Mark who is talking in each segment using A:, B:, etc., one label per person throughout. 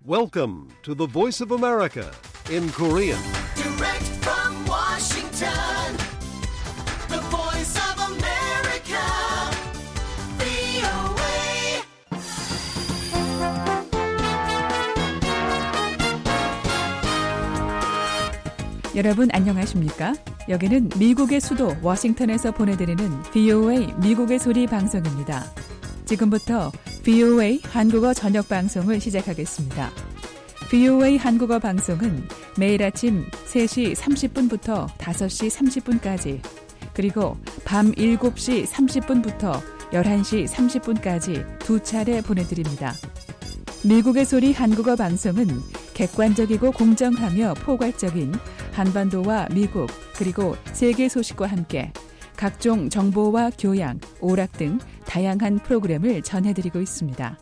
A: Welcome to the Voice of America in Korean.
B: Direct from Washington, the Voice of America, VOA.
C: 여러분 안녕하십니까? 여기는 미국의 수도 워싱턴에서 보내드리는 VOA 미국의 소리 방송입니다. 지금부터 VOA 한국어 저녁 방송을 시작하겠습니다. VOA 한국어 방송은 매일 아침 3시 30분부터 5시 30분까지 그리고 밤 7시 30분부터 11시 30분까지 두 차례 보내드립니다. 미국의 소리 한국어 방송은 객관적이고 공정하며 포괄적인 한반도와 미국 그리고 세계 소식과 함께 각종 정보와 교양, 오락 등 다양한 프로그램을 전해드리고 있습니다.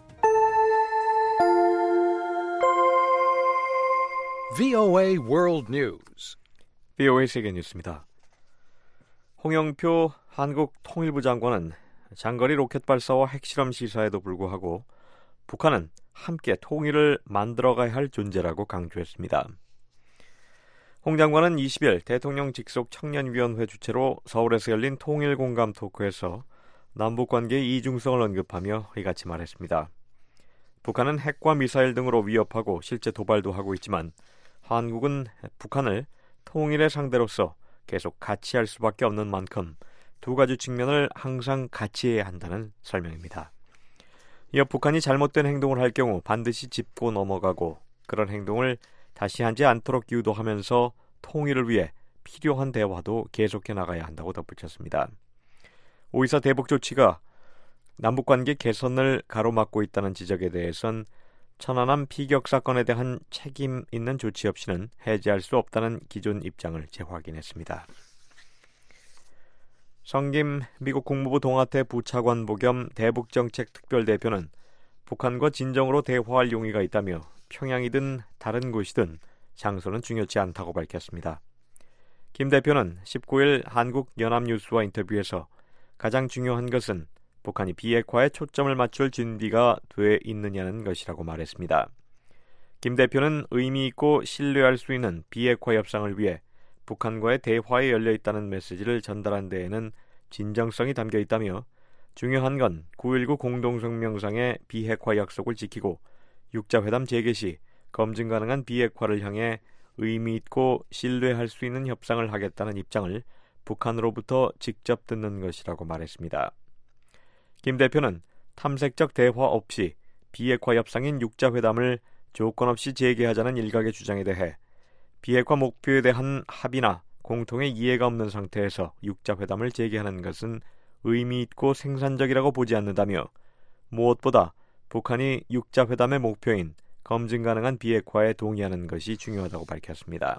A: VOA World News.
D: VOA 세계 뉴스입니다. 홍영표 한국 통일부 장관은 장거리 로켓 발사와 핵실험 시사에도 불구하고 북한은 함께 통일을 만들어가야 할 존재라고 강조했습니다. 홍 장관은 20일 대통령 직속 청년위원회 주최로 서울에서 열린 통일공감 토크에서 남북관계의 이중성을 언급하며 이같이 말했습니다. 북한은 핵과 미사일 등으로 위협하고 실제 도발도 하고 있지만 한국은 북한을 통일의 상대로서 계속 같이 할 수밖에 없는 만큼 두 가지 측면을 항상 같이 해야 한다는 설명입니다. 이어 북한이 잘못된 행동을 할 경우 반드시 짚고 넘어가고 그런 행동을 다시 하지 않도록 유도하면서 통일을 위해 필요한 대화도 계속해 나가야 한다고 덧붙였습니다. 오이사 대북 조치가 남북관계 개선을 가로막고 있다는 지적에 대해선 천안함 피격 사건에 대한 책임 있는 조치 없이는 해제할 수 없다는 기존 입장을 재확인했습니다. 성김 미국 국무부 동아태 부차관보 겸 대북정책 특별대표는 북한과 진정으로 대화할 용의가 있다며 평양이든 다른 곳이든 장소는 중요치 않다고 밝혔습니다. 김 대표는 19일 한국연합뉴스와 인터뷰에서 가장 중요한 것은 북한이 비핵화에 초점을 맞출 준비가 돼 있느냐는 것이라고 말했습니다. 김 대표는 의미 있고 신뢰할 수 있는 비핵화 협상을 위해 북한과의 대화에 열려 있다는 메시지를 전달한 데에는 진정성이 담겨 있다며 중요한 건 9.19 공동성명상의 비핵화 약속을 지키고 육자회담 재개 시 검증 가능한 비핵화를 향해 의미 있고 신뢰할 수 있는 협상을 하겠다는 입장을 북한으로부터 직접 듣는 것이라고 말했습니다. 김 대표는 탐색적 대화 없이 비핵화 협상인 육자회담을 조건 없이 재개하자는 일각의 주장에 대해 비핵화 목표에 대한 합의나 공통의 이해가 없는 상태에서 육자회담을 재개하는 것은 의미 있고 생산적이라고 보지 않는다며 무엇보다 북한이 육자회담의 목표인 검증 가능한 비핵화에 동의하는 것이 중요하다고 밝혔습니다.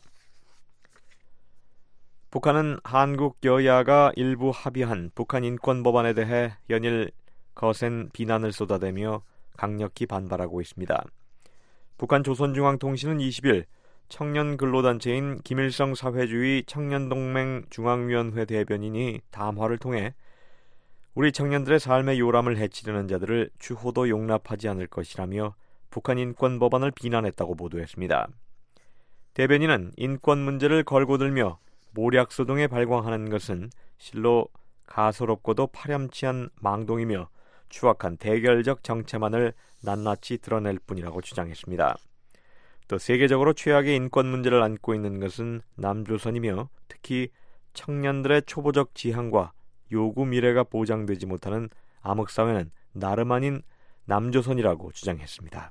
D: 북한은 한국 여야가 일부 합의한 북한 인권법안에 대해 연일 거센 비난을 쏟아대며 강력히 반발하고 있습니다. 북한 조선중앙통신은 20일 청년 근로단체인 김일성 사회주의 청년동맹 중앙위원회 대변인이 담화를 통해 우리 청년들의 삶의 요람을 해치려는 자들을 추호도 용납하지 않을 것이라며 북한 인권법안을 비난했다고 보도했습니다. 대변인은 인권 문제를 걸고 들며 모략소동에 발광하는 것은 실로 가소롭고도 파렴치한 망동이며 추악한 대결적 정체만을 낱낱이 드러낼 뿐이라고 주장했습니다. 또 세계적으로 최악의 인권 문제를 안고 있는 것은 남조선이며 특히 청년들의 초보적 지향과 요구 미래가 보장되지 못하는 암흑사회는 나름 아닌 남조선이라고 주장했습니다.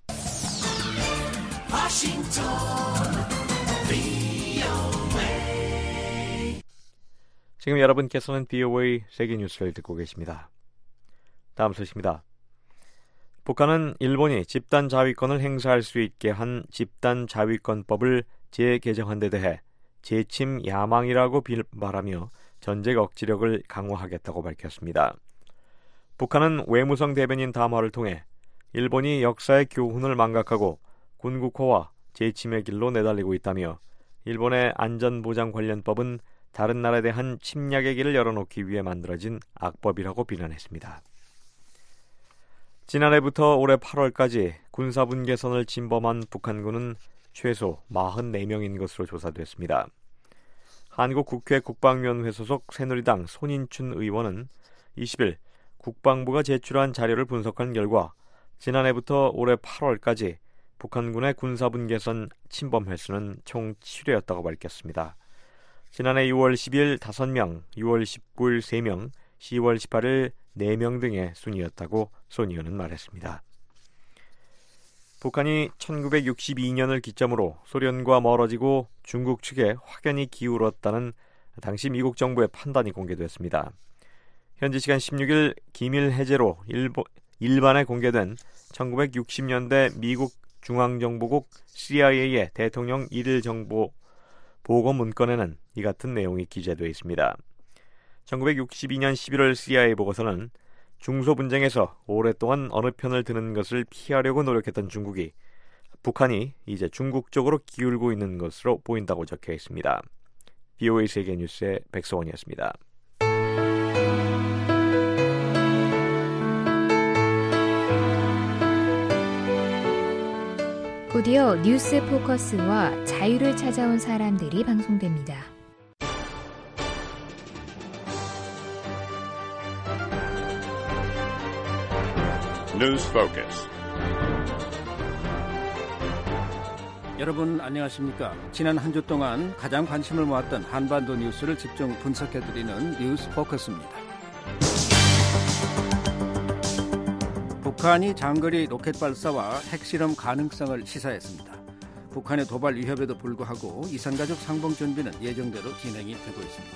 D: 지금 여러분께서는 VOA 세계뉴스를 듣고 계십니다. 다음 소식입니다. 북한은 일본이 집단 자위권을 행사할 수 있게 한 집단 자위권법을 재개정한 데 대해 재침 야망이라고 말하며 전쟁 억지력을 강화하겠다고 밝혔습니다. 북한은 외무성 대변인 담화를 통해 일본이 역사의 교훈을 망각하고 군국화와 재침의 길로 내달리고 있다며 일본의 안전보장 관련법은 다른 나라에 대한 침략의 길을 열어놓기 위해 만들어진 악법이라고 비난했습니다. 지난해부터 올해 8월까지 군사분 개선을 침범한 북한군은 최소 44명인 것으로 조사됐습니다. 한국국회 국방위원회 소속 새누리당 손인춘 의원은 20일 국방부가 제출한 자료를 분석한 결과 지난해부터 올해 8월까지 북한군의 군사분 개선 침범 횟수는 총 7회였다고 밝혔습니다. 지난해 6월 10일 5명, 6월 19일 3명, 10월 18일 4명 등의 순이었다고 손 의원은 말했습니다. 북한이 1962년을 기점으로 소련과 멀어지고 중국 측에 확연히 기울었다는 당시 미국 정부의 판단이 공개됐습니다. 현지 시간 16일 기밀 해제로 일반에 공개된 1960년대 미국 중앙정보국 CIA의 대통령 일일 정보 보고 문건에는 이 같은 내용이 기재되어 있습니다. 1962년 11월 CIA 보고서는 중소분쟁에서 오랫동안 어느 편을 드는 것을 피하려고 노력했던 중국이 북한이 이제 중국 쪽으로 기울고 있는 것으로 보인다고 적혀 있습니다. BOA 세계뉴스의 백서원이었습니다.
E: 곧이어 뉴스 포커스와 자유를 찾아온 사람들이 방송됩니다.
F: News Focus.
G: 여러분 안녕하십니까? 지난 한 주 동안 가장 관심을 모았던 한반도 뉴스를 집중 분석해드리는 뉴스 포커스입니다. 북한이 장거리 로켓 발사와 핵실험 가능성을 시사했습니다. 북한의 도발 위협에도 불구하고 이산가족 상봉 준비는 예정대로 진행이 되고 있습니다.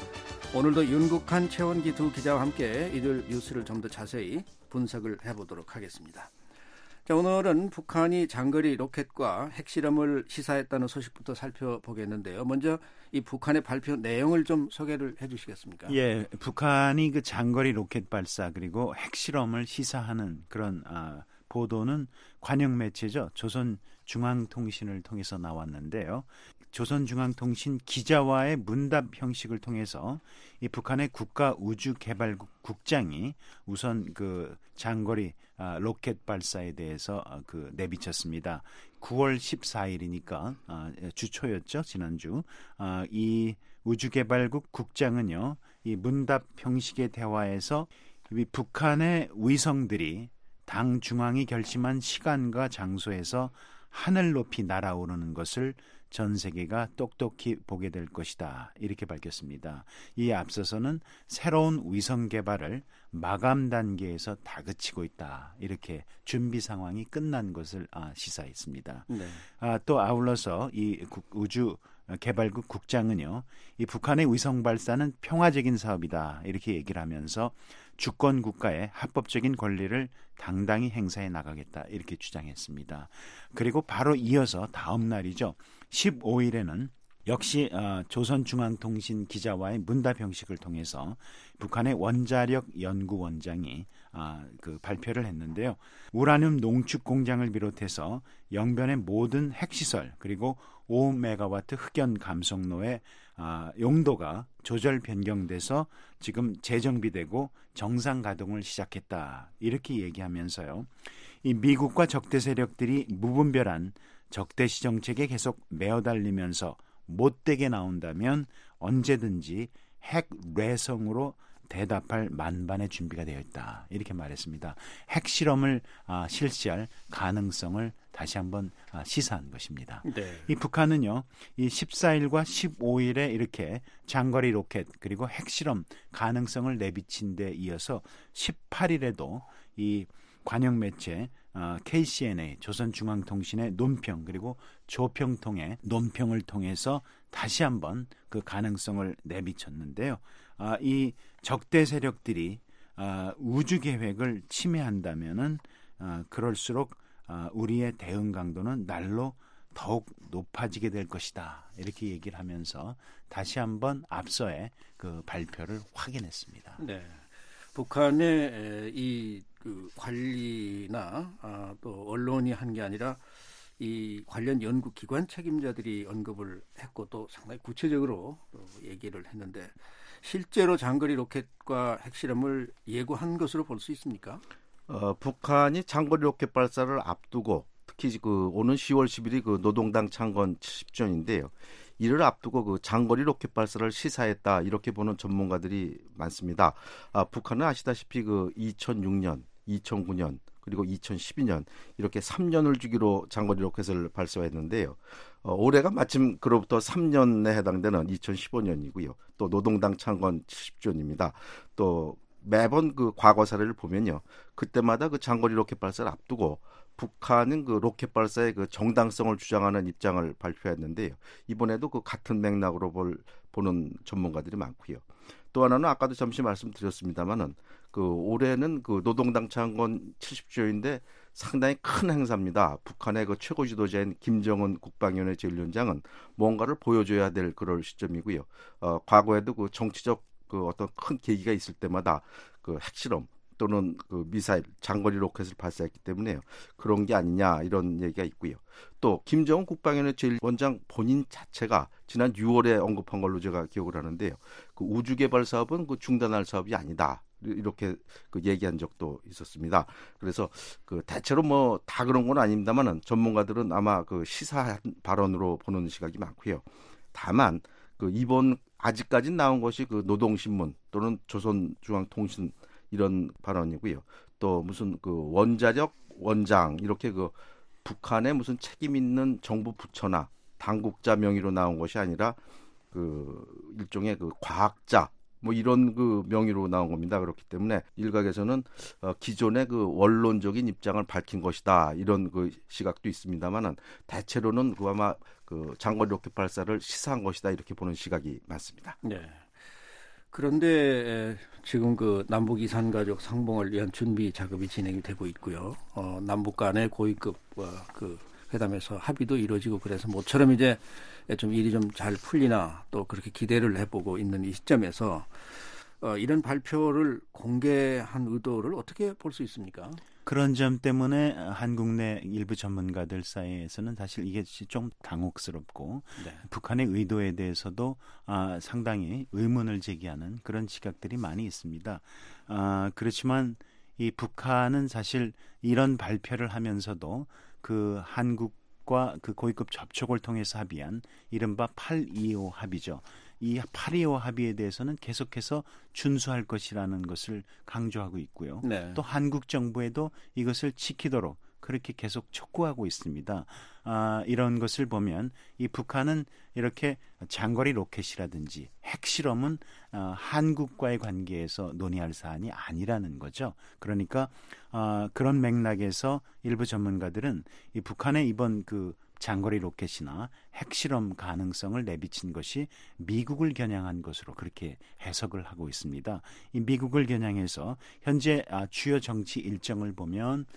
G: 오늘도 윤국한, 최원기 두 기자와 함께 이들 뉴스를 좀 더 자세히 분석을 해보도록 하겠습니다. 자, 오늘은 북한이 장거리 로켓과 핵실험을 시사했다는 소식부터 살펴보겠는데요. 먼저 이 북한의 발표 내용을 좀 소개를 해주시겠습니까?
H: 예, 북한이 그 장거리 로켓 발사 그리고 핵실험을 시사하는 그런 보도는 관영 매체죠. 조선중앙통신을 통해서 나왔는데요. 조선중앙통신 기자와의 문답 형식을 통해서 이 북한의 국가우주개발국 국장이 우선 그 장거리 로켓 발사에 대해서 내비쳤습니다. 9월 14일이니까 주초였죠, 지난주. 이 우주개발국 국장은요, 이 문답 형식의 대화에서 이 북한의 위성들이 당 중앙이 결심한 시간과 장소에서 하늘 높이 날아오르는 것을 전 세계가 똑똑히 보게 될 것이다. 이렇게 밝혔습니다. 이에 앞서서는 새로운 위성 개발을 마감 단계에서 다그치고 있다. 이렇게 준비 상황이 끝난 것을 시사했습니다. 네. 또 아울러서 이 우주 개발국 국장은요, 이 북한의 위성 발사는 평화적인 사업이다. 이렇게 얘기를 하면서 주권 국가의 합법적인 권리를 당당히 행사해 나가겠다. 이렇게 주장했습니다. 그리고 바로 이어서 다음 날이죠. 15일에는 역시 조선중앙통신 기자와의 문답 형식을 통해서 북한의 원자력 연구원장이 발표를 했는데요. 우라늄 농축 공장을 비롯해서 영변의 모든 핵시설 그리고 5메가와트 흑연 감속로의 용도가 조절 변경돼서 지금 재정비되고 정상 가동을 시작했다. 이렇게 얘기하면서요. 이 미국과 적대 세력들이 무분별한 적대시 정책에 계속 매어달리면서 못되게 나온다면 언제든지 핵 뇌성으로 대답할 만반의 준비가 되어 있다. 이렇게 말했습니다. 핵실험을 실시할 가능성을 다시 한번 시사한 것입니다. 네. 이 북한은요, 이 14일과 15일에 이렇게 장거리 로켓 그리고 핵실험 가능성을 내비친 데 이어서 18일에도 이 관영 매체 KCNA 조선중앙통신의 논평 그리고 조평통의 논평을 통해서 다시 한번 그 가능성을 내비쳤는데요. 이 적대 세력들이 우주 계획을 침해한다면은 그럴수록 우리의 대응 강도는 날로 더욱 높아지게 될 것이다. 이렇게 얘기를 하면서 다시 한번 앞서의 그 발표를 확인했습니다.
G: 네, 북한의 이 관리나 또 언론이 한 게 아니라 이 관련 연구기관 책임자들이 언급을 했고 또 상당히 구체적으로 얘기를 했는데 실제로 장거리 로켓과 핵실험을 예고한 것으로 볼 수 있습니까?
I: 북한이 장거리 로켓 발사를 앞두고 특히 그 오는 10월 10일이 그 노동당 창건 70주년인데요. 이를 앞두고 그 장거리 로켓 발사를 시사했다 이렇게 보는 전문가들이 많습니다. 북한은 아시다시피 그 2006년, 2009년 그리고 2012년 이렇게 3년을 주기로 장거리 로켓을 발사했는데요. 올해가 마침 그로부터 3년에 해당되는 2015년이고요. 또 노동당 창건 70주년입니다. 또 매번 그 과거 사례를 보면요. 그때마다 그 장거리 로켓 발사를 앞두고 북한은 그 로켓 발사의 그 정당성을 주장하는 입장을 발표했는데요. 이번에도 그 같은 맥락으로 보는 전문가들이 많고요. 또 하나는 아까도 잠시 말씀드렸습니다만은 그 올해는 그 노동당 창건 70주년인데 상당히 큰 행사입니다. 북한의 그 최고 지도자인 김정은 국방위원회 제1위원장은 뭔가를 보여줘야 될 그럴 시점이고요. 과거에도 그 정치적 그 어떤 큰 계기가 있을 때마다 그 핵실험 또는 그 미사일, 장거리 로켓을 발사했기 때문에요. 그런 게 아니냐 이런 얘기가 있고요. 또 김정은 국방위원회 제1원장 본인 자체가 지난 6월에 언급한 걸로 제가 기억을 하는데요. 그 우주개발 사업은 그 중단할 사업이 아니다. 이렇게 그 얘기한 적도 있었습니다. 그래서 그 대체로 뭐 다 그런 건 아닙니다만은 전문가들은 아마 그 시사한 발언으로 보는 시각이 많고요. 다만 그 이번 아직까지 나온 것이 그 노동신문 또는 조선중앙통신 이런 발언이고요. 또 무슨 그 원자력 원장 이렇게 그 북한의 무슨 책임 있는 정부 부처나 당국자 명의로 나온 것이 아니라 그 일종의 그 과학자 뭐 이런 그 명의로 나온 겁니다. 그렇기 때문에 일각에서는 기존의 그 원론적인 입장을 밝힌 것이다 이런 그 시각도 있습니다만은 대체로는 그 아마 그 장거리 로켓 발사를 시사한 것이다 이렇게 보는 시각이 많습니다.
G: 네. 그런데 지금 그 남북 이산 가족 상봉을 위한 준비 작업이 진행이 되고 있고요. 남북 간의 고위급 그 회담에서 합의도 이루어지고 그래서 모처럼 이제 좀 일이 좀 잘 풀리나 또 그렇게 기대를 해보고 있는 이 시점에서 이런 발표를 공개한 의도를 어떻게 볼 수 있습니까?
H: 그런 점 때문에 한국 내 일부 전문가들 사이에서는 사실 이게 좀 당혹스럽고
G: 네.
H: 북한의 의도에 대해서도 상당히 의문을 제기하는 그런 시각들이 많이 있습니다. 그렇지만 이 북한은 사실 이런 발표를 하면서도 그 한국과 그 고위급 접촉을 통해서 합의한 이른바 8.25 합의죠. 이 8.25 합의에 대해서는 계속해서 준수할 것이라는 것을 강조하고 있고요.
G: 네.
H: 또 한국 정부에도 이것을 지키도록 그렇게 계속 촉구하고 있습니다. 이런 것을 보면 이 북한은 이렇게 장거리 로켓이라든지 핵실험은 한국과의 관계에서 논의할 사안이 아니라는 거죠. 그러니까 그런 맥락에서 일부 전문가들은 이 북한의 이번 그 장거리 로켓이나 핵실험 가능성을 내비친 것이 미국을 겨냥한 것으로 그렇게 해석을 하고 있습니다. 이 미국을 겨냥해서 현재 주요 정치 일정을 보면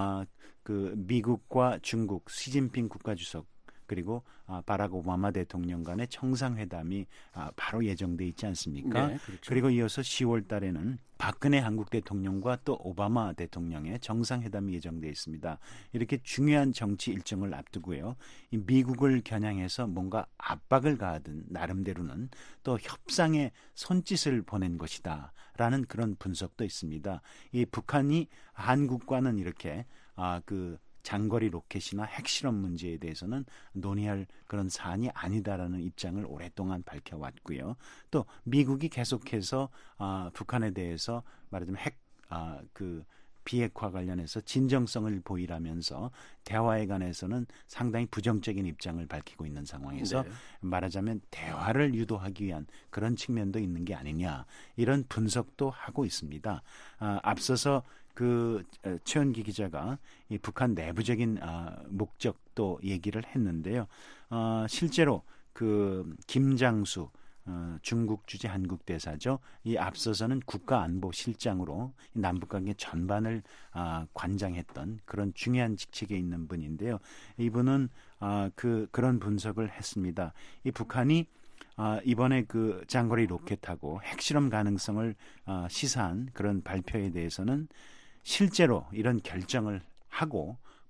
H: 그 미국과 중국 시진핑 국가주석 그리고 바락 오바마 대통령 간의 정상회담이 바로 예정돼 있지 않습니까?
G: 네, 그렇죠.
H: 그리고 이어서 10월 달에는 박근혜 한국 대통령과 또 오바마 대통령의 정상회담이 예정돼 있습니다. 이렇게 중요한 정치 일정을 앞두고요. 이 미국을 겨냥해서 뭔가 압박을 가하든 나름대로는 또 협상의 손짓을 보낸 것이다라는 그런 분석도 있습니다. 이 북한이 한국과는 이렇게 그 장거리 로켓이나 핵실험 문제에 대해서는 논의할 그런 사안이 아니다라는 입장을 오랫동안 밝혀왔고요. 또 미국이 계속해서 북한에 대해서 말하자면 그 비핵화 관련해서 진정성을 보이라면서 대화에 관해서는 상당히 부정적인 입장을 밝히고 있는 상황에서
G: 네.
H: 말하자면 대화를 유도하기 위한 그런 측면도 있는 게 아니냐 이런 분석도 하고 있습니다. 앞서서 그 최원기 기자가 이 북한 내부적인 목적도 얘기를 했는데요. 실제로 그 김장수 중국 주재 한국 대사죠. 이 앞서서는 국가안보실장으로 남북관계 전반을 관장했던 그런 중요한 직책에 있는 분인데요. 이분은 그런 분석을 했습니다. 이 북한이 이번에 그 장거리 로켓하고 핵실험 가능성을 시사한 그런 발표에 대해서는 실제로 이런 결정을 하고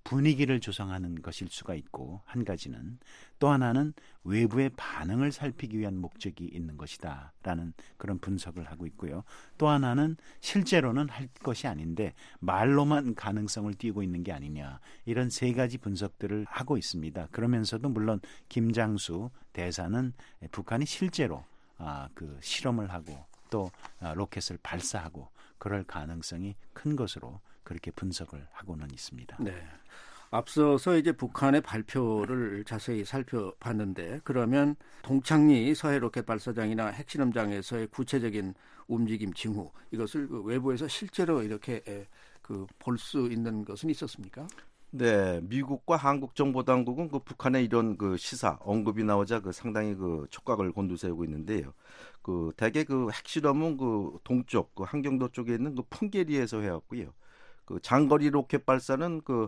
H: 분위기를 조성하는 것일 수가 있고, 한 가지는 또 하나는 외부의 반응을 살피기 위한 목적이 있는 것이다 라는 그런 분석을 하고 있고요. 또 하나는 실제로는 할 것이 아닌데 말로만 가능성을 띄우고 있는 게 아니냐, 이런 세 가지 분석들을 하고 있습니다. 그러면서도 물론 김장수 대사는 북한이 실제로 그 실험을 하고 또 로켓을 발사하고 그럴 가능성이 큰 것으로 그렇게 분석을 하고는 있습니다.
G: 네. 앞서서 이제 북한의 발표를 자세히 살펴봤는데, 그러면 동창리 서해 로켓 발사장이나 핵실험장에서의 구체적인 움직임 징후, 이것을 그 외부에서 실제로 이렇게 볼 수 있는 것은 있었습니까?
I: 네, 미국과 한국 정보당국은 그 북한의 이런 그 시사 언급이 나오자 그 상당히 그 촉각을 곤두세우고 있는데요. 그 대개 그 핵실험은 그 동쪽 그 한경도 쪽에 있는 그 풍계리에서 해왔고요. 그 장거리 로켓 발사는 그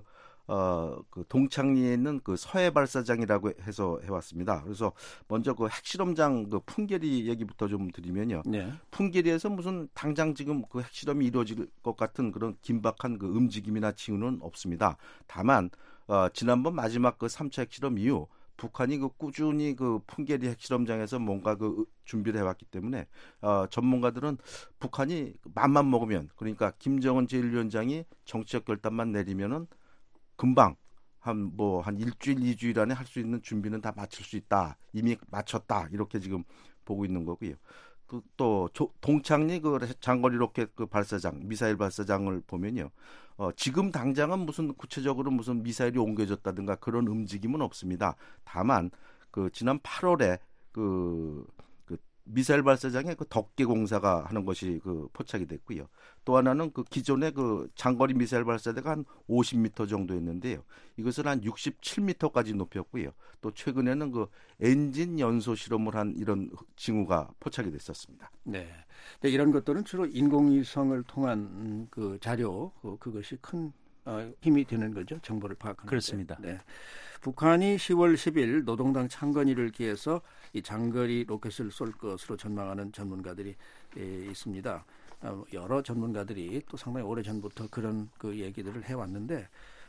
I: 동창리에 있는 그 서해 발사장이라고 해서 해왔습니다. 그래서 먼저 그 핵실험장 그 풍계리 얘기부터 좀 드리면요.
G: 네.
I: 풍계리에서 무슨 당장 지금 그 핵실험이 이루어질 것 같은 그런 긴박한 그 움직임이나 징후는 없습니다. 다만 지난번 마지막 그 3차 핵실험 이후 북한이 그 꾸준히 그 풍계리 핵실험장에서 뭔가 그 준비를 해왔기 때문에 전문가들은 북한이 맘만 먹으면, 그러니까 김정은 제1위원장이 정치적 결단만 내리면은 금방 한 일주일, 2주일 안에 할 수 있는 준비는 다 마칠 수 있다. 이미 마쳤다. 이렇게 지금 보고 있는 거고요. 또 동창리 그 장거리 로켓 그 발사장, 미사일 발사장을 보면요. 지금 당장은 무슨 구체적으로 무슨 미사일이 옮겨졌다든가 그런 움직임은 없습니다. 다만 그 지난 8월에 그 미사일 발사장에 그 덕계 공사가 하는 것이 그 포착이 됐고요. 또 하나는 그 기존의 그 장거리 미사일 발사대가 한 50m 정도였는데요. 이것을 한 67m까지 높였고요. 또 최근에는 그 엔진 연소 실험을 한 이런 징후가 포착이 됐었습니다.
G: 네. 이런 것들은 주로 인공위성을 통한 그 자료, 그것이 큰 힘이 되는 거죠. 정보를 파악하는.
H: 그렇습니다.
G: 네. 북한이 10월 10일 노동당 창건일을 기해서 이 장거리 로켓을 쏠 것으로 전망하는 전문가들이 있습니다. 여러 전문가들이 또 상당히 오래전부터 그런 그 얘기들을 해왔는데,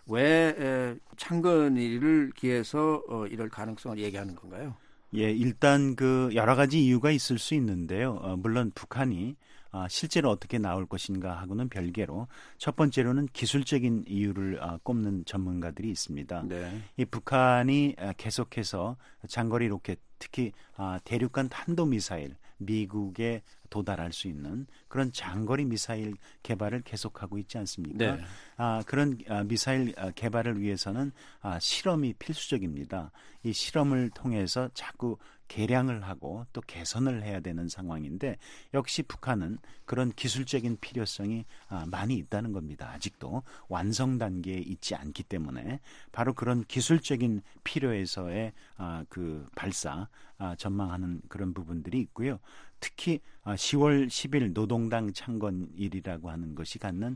G: 왜 창건일을 기해서 이럴 가능성을 얘기하는 건가요?
H: 예, 일단 그 여러 가지 이유가 있을 수 있는데요. 물론 북한이 실제로 어떻게 나올 것인가 하고는 별개로 첫 번째로는 기술적인 이유를 꼽는 전문가들이 있습니다.
G: 네.
H: 이 북한이 계속해서 장거리 로켓, 특히 대륙간 탄도미사일, 미국에 도달할 수 있는 그런 장거리 미사일 개발을 계속하고 있지 않습니까?
G: 네.
H: 그런 미사일 개발을 위해서는 실험이 필수적입니다. 이 실험을 통해서 자꾸 개량을 하고 또 개선을 해야 되는 상황인데, 역시 북한은 그런 기술적인 필요성이 많이 있다는 겁니다. 아직도 완성 단계에 있지 않기 때문에 바로 그런 기술적인 필요에서의 그 발사 전망하는 그런 부분들이 있고요. 특히 10월 10일 노동당 창건일이라고 하는 것이 갖는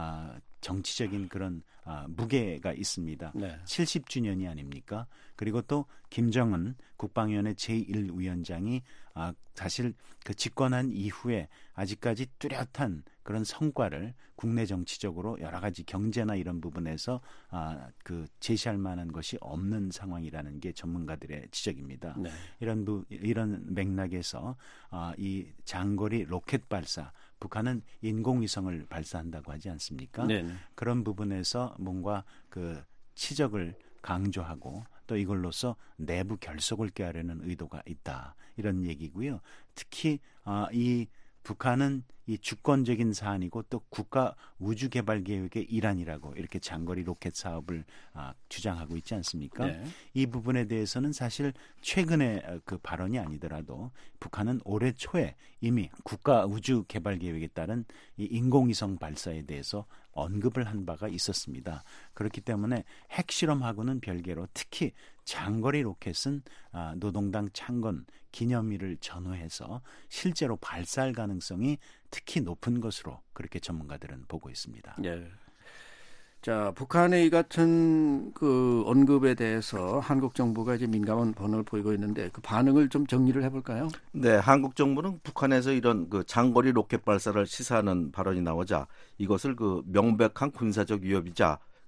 H: 정치적인 그런 무게가 있습니다.
G: 네.
H: 70주년이 아닙니까? 그리고 또 김정은 국방위원회 제1위원장이 사실 그 집권한 이후에 아직까지 뚜렷한 그런 성과를 국내 정치적으로 여러 가지 경제나 이런 부분에서 그 제시할 만한 것이 없는 상황이라는 게 전문가들의 지적입니다.
G: 네.
H: 이런 맥락에서 이 장거리 로켓 발사, 북한은 인공위성을 발사한다고 하지 않습니까?
G: 네네.
H: 그런 부분에서 뭔가 그 치적을 강조하고 또 이걸로써 내부 결속을 꾀하려는 의도가 있다, 이런 얘기고요. 특히 이 북한은 이 주권적인 사안이고 또 국가 우주 개발 계획의 일환이라고 이렇게 장거리 로켓 사업을 주장하고 있지 않습니까?
G: 네.
H: 이 부분에 대해서는 사실 최근의 그 발언이 아니더라도 북한은 올해 초에 이미 국가 우주 개발 계획에 따른 이 인공위성 발사에 대해서 언급을 한 바가 있었습니다. 그렇기 때문에 핵실험하고는 별개로 특히 장거리 로켓은 노동당 창건 기념일을 전후해서 실제로 발사할 가능성이 특히 높은 것으로 그렇게 전문가들은 보고 있습니다.
G: 네. 자, 북한의 이 같은 그 언급에 대해서 한국 정부가 이제 민감한 반응을 보이고 있는데, 그 반응을 좀 정리를 해볼까요?
I: 네, 한국 정부는 북한에서 이런 그 장거리 로켓 발사를 시사하는 발언이 나오자 이것을 그 명백한 군사적 위협이자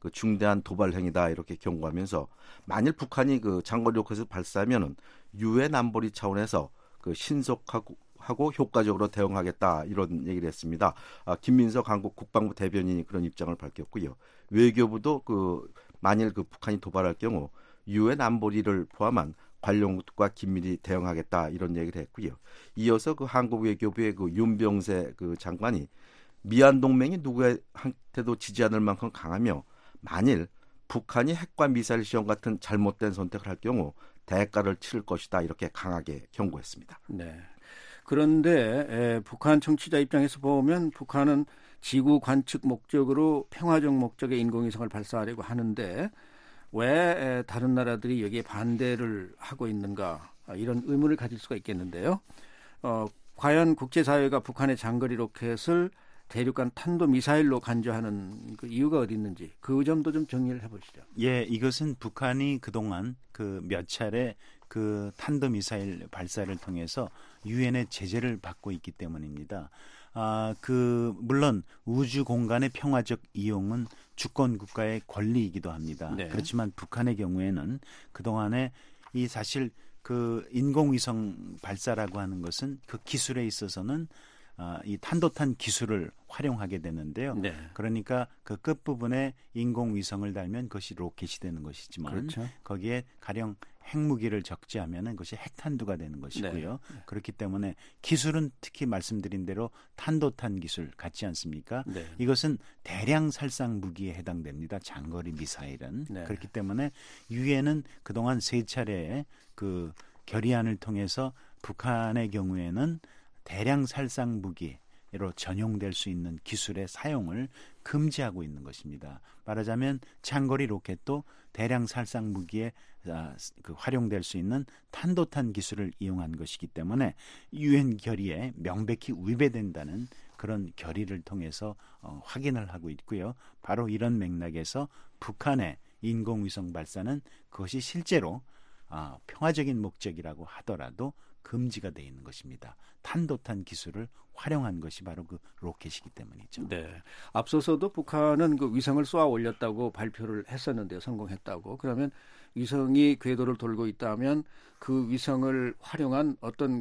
I: 그 중대한 도발 행위다 이렇게 경고하면서 만일 북한이 그 장거리 로켓을 발사하면은 유엔 안보리 차원에서 그 신속하고 효과적으로 대응하겠다 이런 얘기를 했습니다. 김민석 한국 국방부 대변인이 그런 입장을 밝혔고요. 외교부도 그 만일 그 북한이 도발할 경우 유엔 안보리를 포함한 관련국과 긴밀히 대응하겠다 이런 얘기를 했고요. 이어서 그 한국 외교부의 그 윤병세 그 장관이 미한 동맹이 누구한테도 지지 않을 만큼 강하며 만일 북한이 핵과 미사일 시험 같은 잘못된 선택을 할 경우 대가를 치를 것이다 이렇게 강하게 경고했습니다.
G: 네. 그런데 북한 정치자 입장에서 보면 북한은 지구 관측 목적으로 평화적 목적의 인공위성을 발사하려고 하는데 왜 다른 나라들이 여기에 반대를 하고 있는가 이런 의문을 가질 수가 있겠는데요. 과연 국제사회가 북한의 장거리 로켓을 대륙간 탄도미사일로 간주하는 그 이유가 어디 있는지 그 점도 좀 정리를 해보시죠.
H: 예, 이것은 북한이 그동안 그 몇 차례 그 탄도미사일 발사를 통해서 유엔의 제재를 받고 있기 때문입니다. 물론 우주 공간의 평화적 이용은 주권 국가의 권리이기도 합니다.
G: 네.
H: 그렇지만 북한의 경우에는 그동안에 이 사실 그 인공위성 발사라고 하는 것은 그 기술에 있어서는 이 탄도탄 기술을 활용하게 되는데요.
G: 네.
H: 그러니까 그 끝부분에 인공위성을 달면 그것이 로켓이 되는 것이지만
G: 그렇죠.
H: 거기에 가령 핵무기를 적재하면 그것이 핵탄두가 되는 것이고요.
G: 네.
H: 그렇기 때문에 기술은 특히 말씀드린 대로 탄도탄 기술 같지 않습니까?
G: 네.
H: 이것은 대량 살상 무기에 해당됩니다. 장거리 미사일은.
G: 네.
H: 그렇기 때문에 유엔은 그동안 3차례의 그 결의안을 통해서 북한의 경우에는 대량 살상 무기로 전용될 수 있는 기술의 사용을 금지하고 있는 것입니다. 말하자면 장거리 로켓도 대량 살상 무기에 활용될 수 있는 탄도탄 기술을 이용한 것이기 때문에 유엔 결의에 명백히 위배된다는 그런 결의를 통해서 확인을 하고 있고요. 바로 이런 맥락에서 북한의 인공위성 발사는 그것이 실제로 평화적인 목적이라고 하더라도 금지가 되어 있는 것입니다. 탄도탄 기술을 활용한 것이 바로 그 로켓이기 때문이죠.
G: 네. 앞서서도 북한은 그 위성을 쏘아 올렸다고 발표를 했었는데요. 성공했다고. 그러면 위성이 궤도를 돌고 있다면 그 위성을 활용한 어떤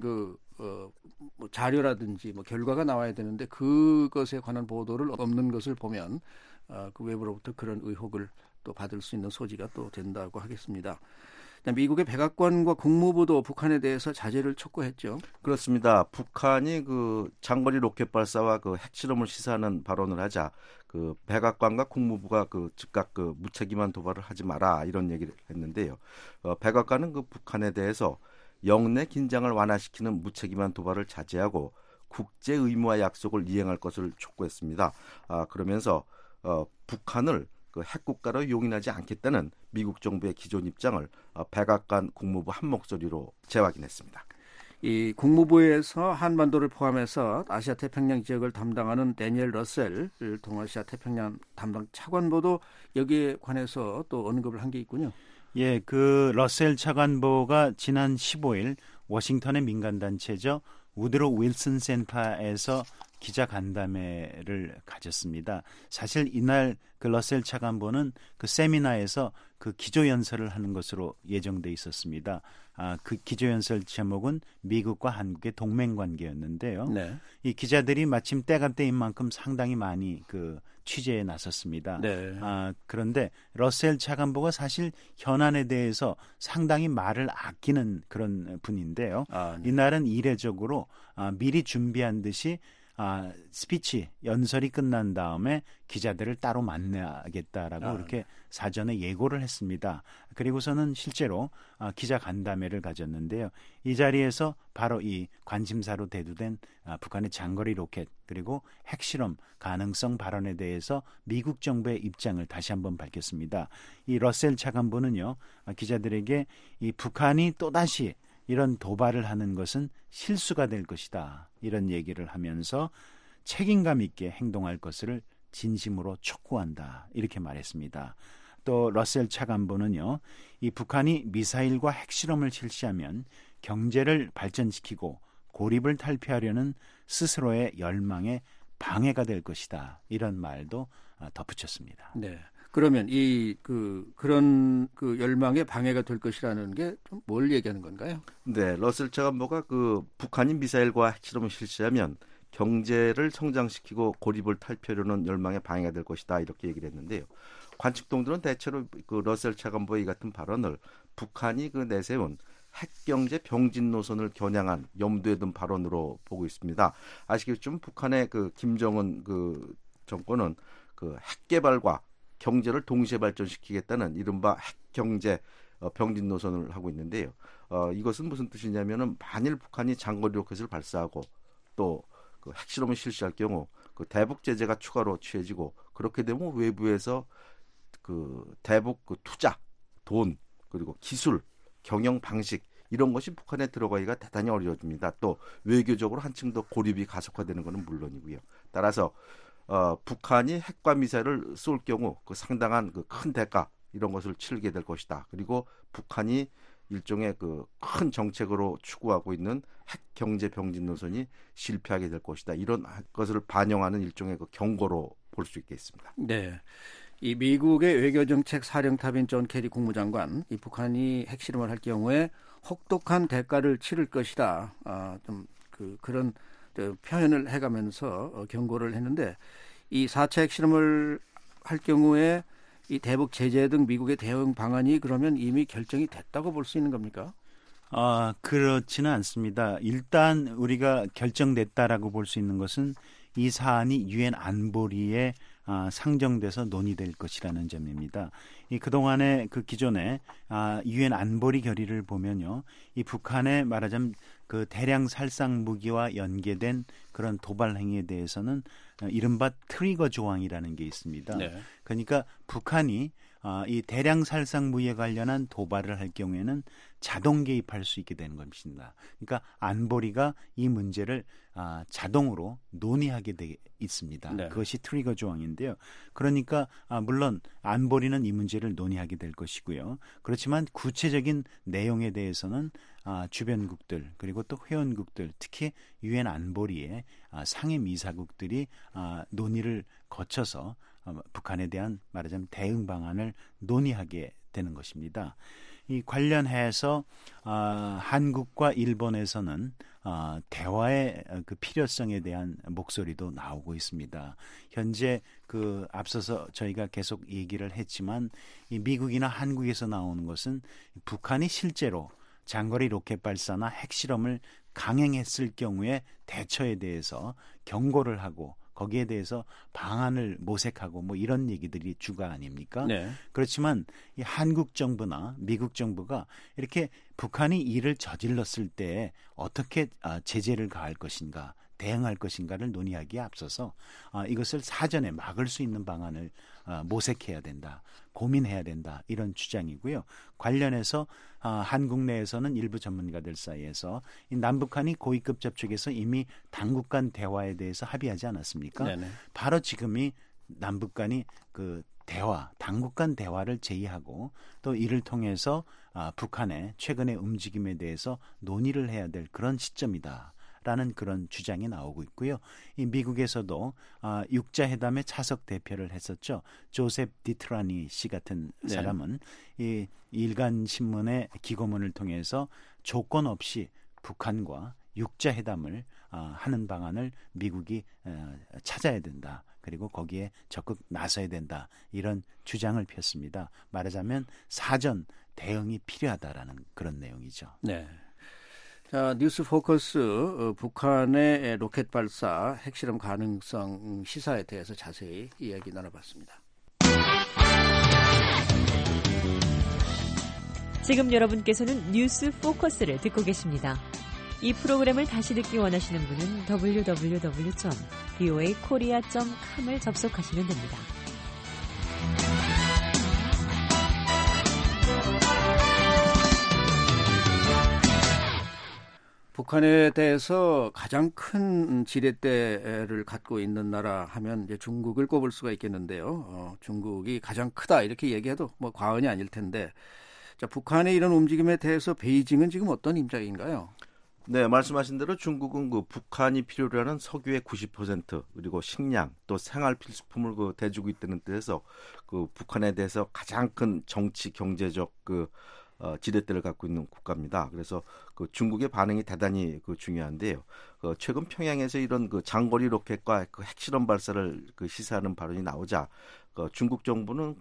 G: 뭐 자료라든지 뭐 결과가 나와야 되는데 그것에 관한 보도를 없는 것을 보면 그 외부로부터 그런 의혹을 또 받을 수 있는 소지가 또 된다고 하겠습니다. 미국의 백악관과 국무부도 북한에 대해서 자제를 촉구했죠.
I: 그렇습니다. 북한이 그 장거리 로켓 발사와 그 핵실험을 시사하는 발언을 하자 그 백악관과 국무부가 그 즉각 그 무책임한 도발을 하지 마라 이런 얘기를 했는데요. 백악관은 그 북한에 대해서 영내 긴장을 완화시키는 무책임한 도발을 자제하고 국제 의무와 약속을 이행할 것을 촉구했습니다. 그러면서 북한을 그 핵국가로 용인하지 않겠다는 미국 정부의 기존 입장을 백악관 국무부 한 목소리로 재확인했습니다.
G: 이 국무부에서 한반도를 포함해서 아시아 태평양 지역을 담당하는 데니엘 러셀 동아시아 태평양 담당 차관보도 여기에 관해서 또 언급을 한 게 있군요.
H: 예, 그 러셀 차관보가 지난 15일 워싱턴의 민간단체죠. 우드로 윌슨 센터에서 기자 간담회를 가졌습니다. 사실 이날 그 러셀 차관보는 그 세미나에서 그 기조연설을 하는 것으로 예정돼 있었습니다. 그 기조연설 제목은 미국과 한국의 동맹관계였는데요.
G: 네.
H: 이 기자들이 마침 때가 때인 만큼 상당히 많이 그 취재에 나섰습니다.
G: 네.
H: 그런데 러셀 차관보가 사실 현안에 대해서 상당히 말을 아끼는 그런 분인데요.
G: 네.
H: 이날은 이례적으로 미리 준비한 듯이 스피치 연설이 끝난 다음에 기자들을 따로 만나겠다라고 이렇게 사전에 예고를 했습니다. 그리고서는 실제로 기자 간담회를 가졌는데요. 이 자리에서 바로 이 관심사로 대두된 북한의 장거리 로켓 그리고 핵실험 가능성 발언에 대해서 미국 정부의 입장을 다시 한번 밝혔습니다. 이 러셀 차관보는요, 기자들에게 이 북한이 또다시 이런 도발을 하는 것은 실수가 될 것이다. 이런 얘기를 하면서 책임감 있게 행동할 것을 진심으로 촉구한다. 이렇게 말했습니다. 또 러셀 차관보는요, 이 북한이 미사일과 핵실험을 실시하면 경제를 발전시키고 고립을 탈피하려는 스스로의 열망에 방해가 될 것이다. 이런 말도 덧붙였습니다.
G: 네. 그러면 그런 열망에 방해가 될 것이라는 게 뭘 얘기하는 건가요?
I: 네, 러셀 차관보가 북한이 미사일과 핵실험을 실시하면 경제를 성장시키고 고립을 탈피하려는 열망에 방해가 될 것이다 이렇게 얘기를 했는데요. 관측동들은 대체로 러셀 차관보의 이 같은 발언을 북한이 내세운 핵경제 병진 노선을 겨냥한 염두에 둔 발언으로 보고 있습니다. 아시겠지만 북한의 김정은 정권은 핵개발과 경제를 동시에 발전시키겠다는 이른바 핵경제 병진 노선을 하고 있는데요. 이것은 무슨 뜻이냐면은 만일 북한이 장거리 로켓을 발사하고 또 핵실험을 실시할 경우 대북 제재가 추가로 취해지고 그렇게 되면 외부에서 대북 투자, 돈 그리고 기술, 경영 방식 이런 것이 북한에 들어가기가 대단히 어려워집니다. 또 외교적으로 한층 더 고립이 가속화되는 것은 물론이고요. 따라서 북한이 핵과 미사일을 쏠 경우 상당한 큰 대가 이런 것을 치르게 될 것이다. 그리고 북한이 일종의 큰 정책으로 추구하고 있는 핵 경제 병진 노선이 실패하게 될 것이다. 이런 것을 반영하는 일종의 경고로 볼 수 있겠습니다.
G: 네. 이 미국의 외교정책 사령탑인 존 케리 국무장관, 이 북한이 핵실험을 할 경우에 혹독한 대가를 치를 것이다. 그런 표현을 해가면서 경고를 했는데 이 4차 핵실험을 할 경우에 이 대북 제재 등 미국의 대응 방안이 그러면 이미 결정이 됐다고 볼 수 있는 겁니까?
H: 그렇지는 않습니다. 일단 우리가 결정됐다라고 볼 수 있는 것은 이 사안이 유엔 안보리에 상정돼서 논의될 것이라는 점입니다. 그동안의 기존의 유엔 안보리 결의를 보면요, 이 북한의 말하자면 대량 살상 무기와 연계된 그런 도발 행위에 대해서는 이른바 트리거 조항이라는 게 있습니다. 네. 그러니까 북한이 이 대량 살상 무기에 관련한 도발을 할 경우에는 자동 개입할 수 있게 되는 것입니다. 그러니까 안보리가 이 문제를 자동으로 논의하게 돼 있습니다. 네. 그것이 트리거 조항인데요. 그러니까 물론 안보리는 이 문제를 논의하게 될 것이고요. 그렇지만 구체적인 내용에 대해서는 주변국들 그리고 또 회원국들 특히 유엔 안보리의 상임이사국들이 논의를 거쳐서 북한에 대한 말하자면 대응 방안을 논의하게 되는 것입니다. 이 관련해서 한국과 일본에서는 대화의 필요성에 대한 목소리도 나오고 있습니다. 현재 앞서서 저희가 계속 얘기를 했지만 이 미국이나 한국에서 나오는 것은 북한이 실제로 장거리 로켓 발사나 핵실험을 강행했을 경우에 대처에 대해서 경고를 하고 거기에 대해서 방안을 모색하고 이런 얘기들이 주가 아닙니까? 네. 그렇지만 이 한국 정부나 미국 정부가 이렇게 북한이 이를 저질렀을 때 어떻게 제재를 가할 것인가, 대응할 것인가를 논의하기에 앞서서 이것을 사전에 막을 수 있는 방안을 모색해야 된다, 고민해야 된다 이런 주장이고요. 관련해서 한국 내에서는 일부 전문가들 사이에서 이 남북한이 고위급 접촉에서 이미 당국 간 대화에 대해서 합의하지 않았습니까? 네네. 바로 지금이 남북 간이 당국 간 대화를 제의하고 또 이를 통해서 북한의 최근의 움직임에 대해서 논의를 해야 될 그런 시점이다. 라는 그런 주장이 나오고 있고요. 이 미국에서도 육자회담에 차석 대표를 했었죠. 조셉 디트라니 씨 같은 사람은 이 일간 신문의 기고문을 통해서 조건 없이 북한과 육자회담을 하는 방안을 미국이 찾아야 된다. 그리고 거기에 적극 나서야 된다. 이런 주장을 폈습니다. 말하자면 사전 대응이 필요하다라는 그런 내용이죠.
G: 네. 자, 뉴스 포커스 북한의 로켓 발사 핵실험 가능성 시사에 대해서 자세히 이야기 나눠봤습니다.
J: 지금 여러분께서는 뉴스 포커스를 듣고 계십니다. 이 프로그램을 다시 듣기 원하시는 분은 www.voakorea.com을 접속하시면 됩니다.
G: 북한에 대해서 가장 큰 지렛대를 갖고 있는 나라 하면 이제 중국을 꼽을 수가 있겠는데요. 중국이 가장 크다 이렇게 얘기해도 과언이 아닐 텐데, 자, 북한의 이런 움직임에 대해서 베이징은 지금 어떤 입장인가요?
I: 네, 말씀하신 대로 중국은 그 북한이 필요로 하는 석유의 90% 그리고 식량 또 생활 필수품을 그 대주고 있다는 뜻에서 그 북한에 대해서 가장 큰 정치 경제적 지렛대를 갖고 있는 국가입니다. 그래서 그 중국의 반응이 대단히 중요한데요. 최근 평양에서 이런 장거리 로켓과 핵실험 발사를 시사하는 발언이 나오자 중국 정부는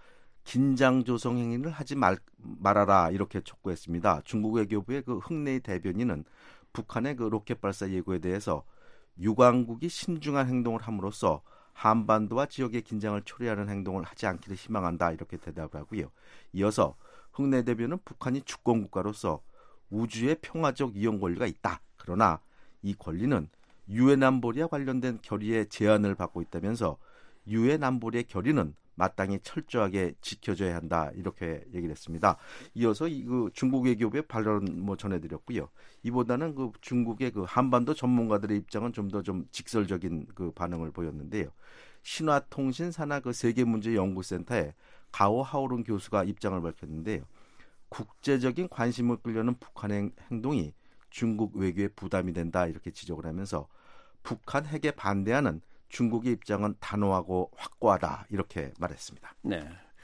I: 긴장 조성 행위를 하지 말아라 이렇게 촉구했습니다. 중국 외교부의 흥내이 대변인은 북한의 로켓 발사 예고에 대해서 유관국이 신중한 행동을 함으로써 한반도와 지역의 긴장을 초래하는 행동을 하지 않기를 희망한다 이렇게 대답하고요. 이어서 흥내 대변은 북한이 주권국가로서 우주의 평화적 이용 권리가 있다. 그러나 이 권리는 유엔 안보리와 관련된 결의의 제한을 받고 있다면서 유엔 안보리의 결의는 마땅히 철저하게 지켜져야 한다 이렇게 얘기를 했습니다. 이어서 중국 외교부의 발언 전해드렸고요. 이보다는 중국의 한반도 전문가들의 입장은 좀 더 직설적인 반응을 보였는데요. 신화통신 산하 세계문제연구센터의 가오 하오룬 교수가 입장을 밝혔는데요. 국제적인 관심을 끌려는 북한의 행동이 중국 외교에 부담이 된다 이렇게 지적을 하면서 북한 핵에 반대하는 중국의 입장은 단호하고 확고하다 이렇게 말했습니다.
G: 네.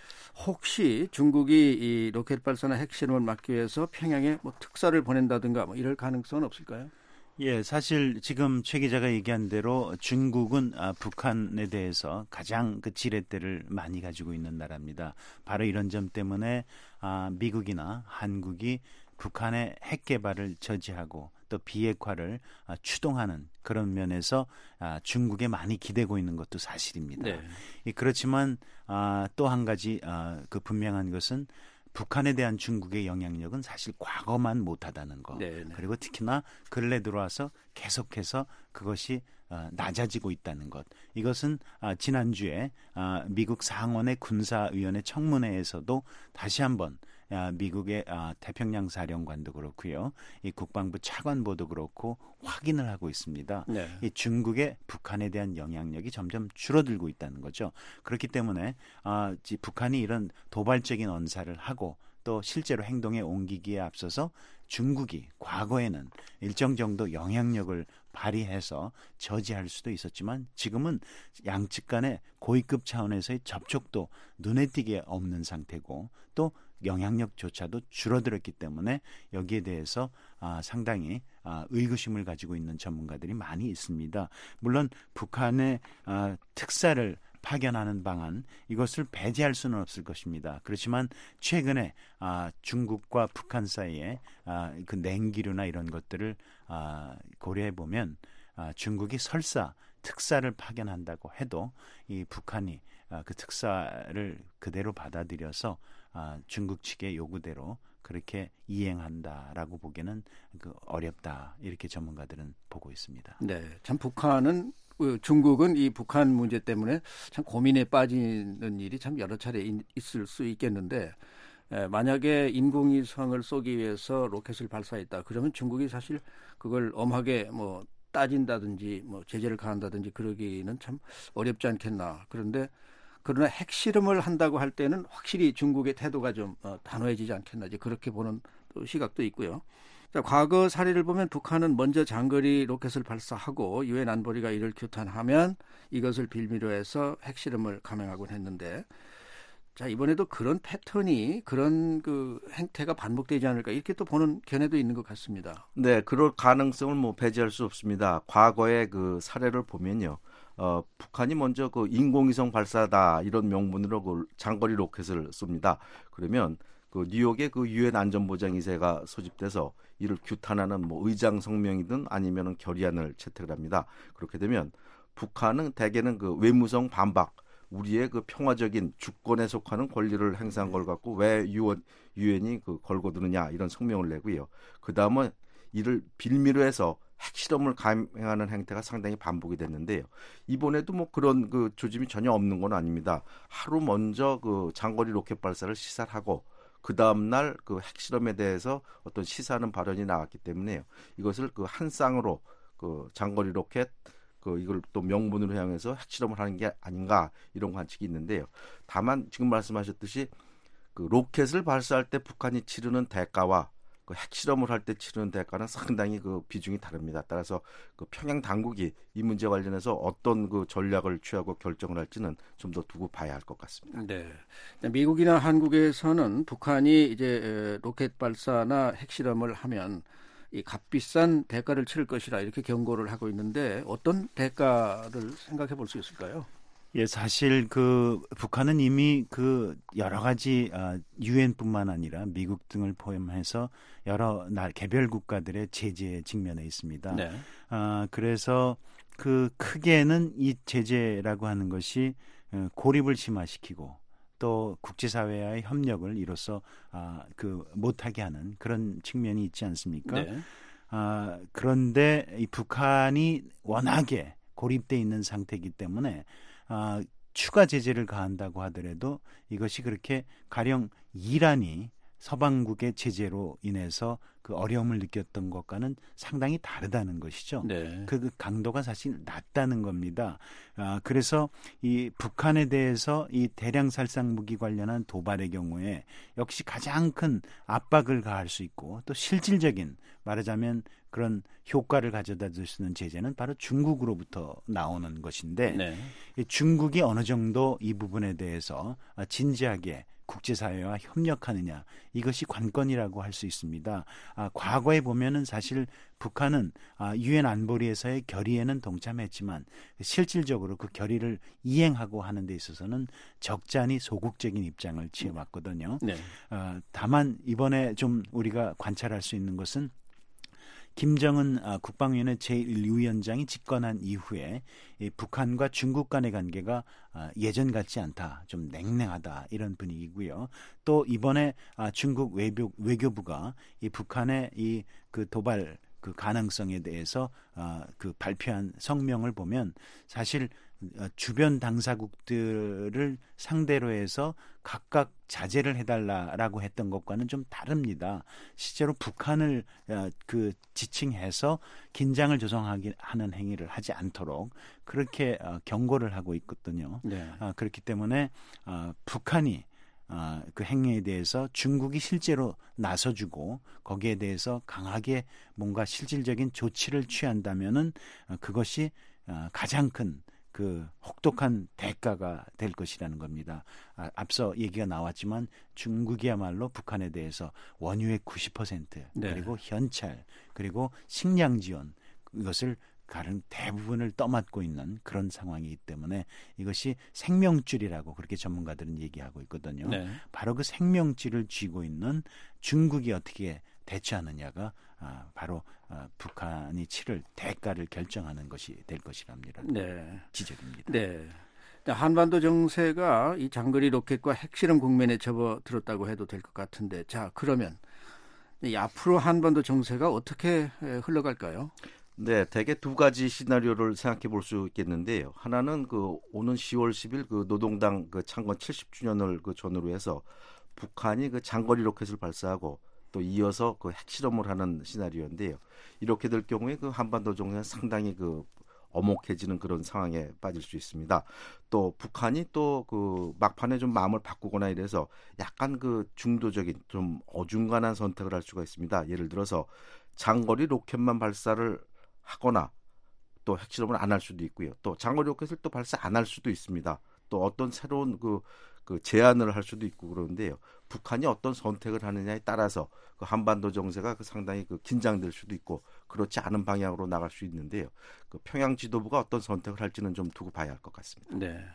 G: 혹시 중국이 이 로켓 발사나 핵실험을 막기 위해서 평양에 특사를 보낸다든가 이럴 가능성은 없을까요?
H: 예, 사실 지금 최 기자가 얘기한 대로 중국은 북한에 대해서 가장 지렛대를 많이 가지고 있는 나라입니다. 바로 이런 점 때문에 미국이나 한국이 북한의 핵 개발을 저지하고 또 비핵화를 추동하는 그런 면에서 중국에 많이 기대고 있는 것도 사실입니다. 네. 그렇지만 또 한 가지 분명한 것은 북한에 대한 중국의 영향력은 사실 과거만 못하다는 것. 네네. 그리고 특히나 근래 들어와서 계속해서 그것이 낮아지고 있다는 것. 이것은 지난주에 미국 상원의 군사위원회 청문회에서도 다시 한번 미국의 태평양 사령관도 그렇고요. 이 국방부 차관보도 그렇고 확인을 하고 있습니다. 네. 이 중국의 북한에 대한 영향력이 점점 줄어들고 있다는 거죠. 그렇기 때문에 북한이 이런 도발적인 언사를 하고 또 실제로 행동에 옮기기에 앞서서 중국이 과거에는 일정 정도 영향력을 발휘해서 저지할 수도 있었지만 지금은 양측 간의 고위급 차원에서의 접촉도 눈에 띄게 없는 상태고 또 영향력조차도 줄어들었기 때문에 여기에 대해서 상당히 의구심을 가지고 있는 전문가들이 많이 있습니다. 물론 북한의 특사를 파견하는 방안 이것을 배제할 수는 없을 것입니다. 그렇지만 최근에 중국과 북한 사이에 그 냉기류나 이런 것들을 고려해 보면 중국이 설사 특사를 파견한다고 해도 이 북한이 그 특사를 그대로 받아들여서 중국 측의 요구대로 그렇게 이행한다라고 보기에는 어렵다 이렇게 전문가들은 보고 있습니다.
G: 네, 참 중국은 이 북한 문제 때문에 참 고민에 빠지는 일이 참 여러 차례 있을 수 있겠는데 만약에 인공위성을 쏘기 위해서 로켓을 발사했다. 그러면 중국이 사실 그걸 엄하게 따진다든지 제재를 가한다든지 그러기는 참 어렵지 않겠나. 그러나 핵실험을 한다고 할 때는 확실히 중국의 태도가 좀 단호해지지 않겠나. 이제 그렇게 보는 또 시각도 있고요. 자, 과거 사례를 보면 북한은 먼저 장거리 로켓을 발사하고 유엔 안보리가 이를 규탄하면 이것을 빌미로 해서 핵실험을 감행하곤 했는데 자, 이번에도 그런 패턴이 그런 행태가 반복되지 않을까 이렇게 또 보는 견해도 있는 것 같습니다.
I: 네, 그럴 가능성을 배제할 수 없습니다. 과거의 사례를 보면요. 북한이 먼저 인공위성 발사다 이런 명분으로 장거리 로켓을 쏩니다. 그러면 뉴욕의 유엔 안전보장이사가 소집돼서 이를 규탄하는 의장 성명이든 아니면은 결의안을 채택을 합니다. 그렇게 되면 북한은 대개는 외무성 반박, 우리의 평화적인 주권에 속하는 권리를 행사한 걸 갖고 왜 유엔이 걸고드느냐 이런 성명을 내고요. 그 다음은 이를 빌미로 해서 핵실험을 감행하는 행태가 상당히 반복이 됐는데요. 이번에도 그런 조짐이 전혀 없는 건 아닙니다. 하루 먼저 장거리 로켓 발사를 시사하고 그 다음날 핵실험에 대해서 어떤 시사하는 발언이 나왔기 때문에요. 이것을 한 쌍으로 장거리 로켓 이걸 또 명분으로 향해서 핵실험을 하는 게 아닌가 이런 관측이 있는데요. 다만 지금 말씀하셨듯이 로켓을 발사할 때 북한이 치르는 대가와 그 핵실험을 할 때 치르는 대가는 상당히 그 비중이 다릅니다. 따라서 그 평양 당국이 이 문제 관련해서 어떤 그 전략을 취하고 결정을 할지는 좀 더 두고 봐야 할 것 같습니다.
G: 네. 미국이나 한국에서는 북한이 이제 로켓 발사나 핵실험을 하면 이 값비싼 대가를 치를 것이라 이렇게 경고를 하고 있는데 어떤 대가를 생각해 볼 수 있을까요?
H: 예, 사실 그 북한은 이미 그 여러 가지 유엔뿐만 아니라 미국 등을 포함해서 여러 개별 국가들의 제재에 직면해 있습니다.
G: 네.
H: 그래서 그 크게는 이 제재라고 하는 것이 고립을 심화시키고 또 국제사회와의 협력을 이로써 그 못하게 하는 그런 측면이 있지 않습니까?
G: 네.
H: 그런데 이 북한이 워낙에 고립돼 있는 상태이기 때문에 추가 제재를 가한다고 하더라도 이것이 그렇게 가령 이란이 서방국의 제재로 인해서 그 어려움을 느꼈던 것과는 상당히 다르다는 것이죠.
G: 네.
H: 그 강도가 사실 낮다는 겁니다. 그래서 이 북한에 대해서 이 대량 살상 무기 관련한 도발의 경우에 역시 가장 큰 압박을 가할 수 있고 또 실질적인 말하자면 그런 효과를 가져다 줄 수 있는 제재는 바로 중국으로부터 나오는 것인데
G: 네.
H: 중국이 어느 정도 이 부분에 대해서 진지하게 국제사회와 협력하느냐 이것이 관건이라고 할 수 있습니다. 과거에 보면은 사실 북한은 유엔 안보리에서의 결의에는 동참했지만 실질적으로 그 결의를 이행하고 하는 데 있어서는 적잖이 소극적인 입장을 취해왔거든요.
G: 네.
H: 다만 이번에 좀 우리가 관찰할 수 있는 것은 김정은 국방위원회 제1위원장이 집권한 이후에 이 북한과 중국 간의 관계가 예전 같지 않다, 좀 냉랭하다 이런 분위기고요. 또 이번에 중국 외교부가 이 북한의 이 그 도발 그 가능성에 대해서 그 발표한 성명을 보면 사실 주변 당사국들을 상대로 해서 각각 자제를 해달라라고 했던 것과는 좀 다릅니다. 실제로 북한을 그 지칭해서 긴장을 조성하게 하는 행위를 하지 않도록 그렇게 경고를 하고 있거든요.
G: 네.
H: 그렇기 때문에 북한이 그 행위에 대해서 중국이 실제로 나서주고 거기에 대해서 강하게 뭔가 실질적인 조치를 취한다면은 그것이 가장 큰 그 혹독한 대가가 될 것이라는 겁니다. 앞서 얘기가 나왔지만 중국이야말로 북한에 대해서 원유의 90%
G: 네.
H: 그리고 현찰 그리고 식량 지원 이것을 가령 대부분을 떠맡고 있는 그런 상황이기 때문에 이것이 생명줄이라고 그렇게 전문가들은 얘기하고 있거든요.
G: 네.
H: 바로 그 생명줄을 쥐고 있는 중국이 어떻게 대처하느냐가 바로 북한이 치를 대가를 결정하는 것이 될 것이랍니다.
G: 네.
H: 지적입니다.
G: 네. 한반도 정세가 이 장거리 로켓과 핵실험 국면에 접어들었다고 해도 될 것 같은데, 자 그러면 이 앞으로 한반도 정세가 어떻게 흘러갈까요?
I: 네, 대개 두 가지 시나리오를 생각해 볼 수 있겠는데요. 하나는 그 오는 10월 10일 그 노동당 그 창건 70주년을 그 전후로 해서 북한이 그 장거리 로켓을 발사하고 또 이어서 그 핵실험을 하는 시나리오인데요. 이렇게 될 경우에 그 한반도 정세는 상당히 그 엄혹해지는 그런 상황에 빠질 수 있습니다. 또 북한이 또 그 막판에 좀 마음을 바꾸거나 이래서 약간 그 중도적인 좀 어중간한 선택을 할 수가 있습니다. 예를 들어서 장거리 로켓만 발사를 하거나 또 핵실험을 안 할 수도 있고요. 또 장거리 로켓을 또 발사 안 할 수도 있습니다. 또 어떤 새로운 그 제안을 할 수도 있고 그러는데요. 북한이 어떤 선택을 하느냐에 따라서 그 한반도 정세가 그 상당히 그 긴장될 수도 있고 그렇지 않은 방향으로 나갈 수 있는데요. 그 평양 지도부가 어떤 선택을 할지는 좀 두고 봐야 할 것 같습니다.
G: 네.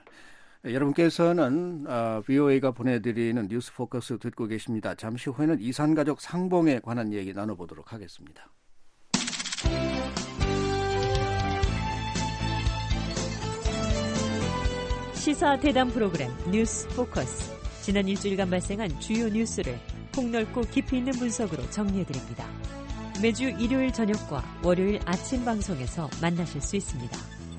G: 여러분께서는 VOA가 보내드리는 뉴스 포커스 듣고 계십니다. 잠시 후에는 이산가족 상봉에 관한 얘기 나눠보도록 하겠습니다.
J: 시사 대담 프로그램 뉴스 포커스. 지난 일주일간 발생한 주요 뉴스를 폭넓고 깊이 있는 분석으로 정리해드립니다. 매주 일요일 저녁과 월요일 아침 방송에서 만나실 수 있습니다.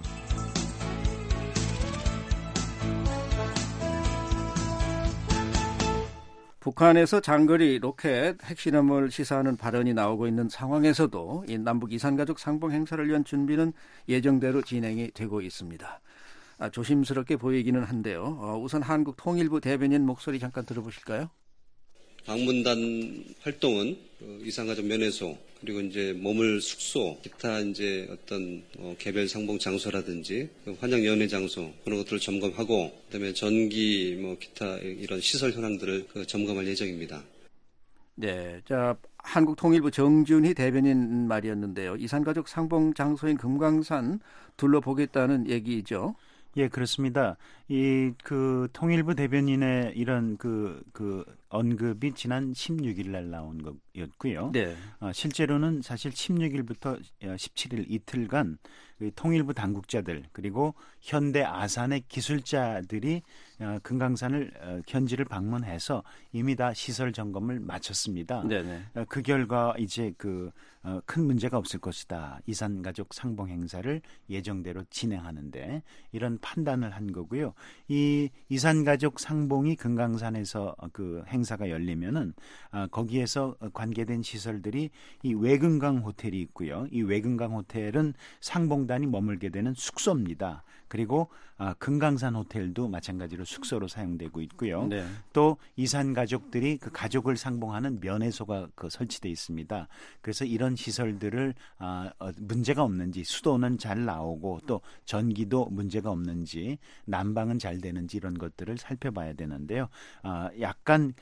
G: 북한에서 장거리 로켓 핵실험을 시사하는 발언이 나오고 있는 상황에서도 이 남북 이산가족 상봉 행사를 위한 준비는 예정대로 진행이 되고 있습니다. 조심스럽게 보이기는 한데요. 우선 한국통일부 대변인 목소리 잠깐 들어보실까요?
K: 방문단 활동은 이산가족 면회소 그리고 이제 머물 숙소 기타 이제 어떤 개별 상봉 장소라든지 환영 연회 장소 그런 것들을 점검하고 그다음에 전기 기타 이런 시설 현황들을 점검할 예정입니다.
G: 네, 자 한국통일부 정준희 대변인 말이었는데요. 이산가족 상봉 장소인 금강산 둘러보겠다는 얘기죠.
H: 예, 그렇습니다. 이 통일부 대변인의 이런 언급이 지난 16일 날 나온 거였고요.
G: 네.
H: 실제로는 사실 16일부터 17일 이틀간 통일부 당국자들 그리고 현대 아산의 기술자들이 금강산을 현지를 방문해서 이미 다 시설 점검을 마쳤습니다.
G: 네네.
H: 그 결과 이제 큰 문제가 없을 것이다. 이산가족 상봉 행사를 예정대로 진행하는데 이런 판단을 한 거고요. 이 이산가족 상봉이 금강산에서 그 행사가 열리면은 거기에서 관계된 시설들이 이 외금강 호텔이 있고요. 이 외금강 호텔은 상봉단이 머물게 되는 숙소입니다. 그리고 금강산 호텔도 마찬가지로 숙소로 사용되고 있고요.
G: 네.
H: 또 이산 가족들이 그 가족을 상봉하는 면회소가 설치되어 있습니다. 그래서 이런 시설들을 문제가 없는지 수도는 잘 나오고 또 전기도 문제가 없는지 난방은 잘 되는지 이런 것들을 살펴봐야 되는데요. 약간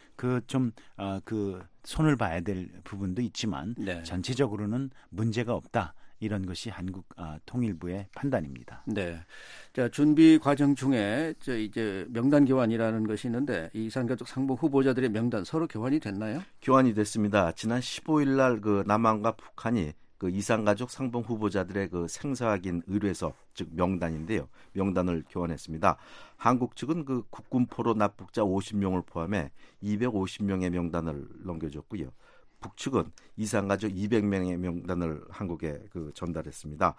H: 손을 봐야 될 부분도 있지만
G: 네.
H: 전체적으로는 문제가 없다. 이런 것이 한국 통일부의 판단입니다.
G: 네. 자, 준비 과정 중에 이제 명단 교환이라는 것이 있는데 이 이산가족 상봉 후보자들의 명단 서로 교환이 됐나요?
I: 교환이 됐습니다. 지난 15일 날 남한과 북한이 이산가족 상봉 후보자들의 생사 확인 의뢰서 즉 명단인데요. 명단을 교환했습니다. 한국 측은 국군포로 납북자 50명을 포함해 250명의 명단을 넘겨줬고요. 북측은 이산가족 200명의 명단을 한국에 전달했습니다.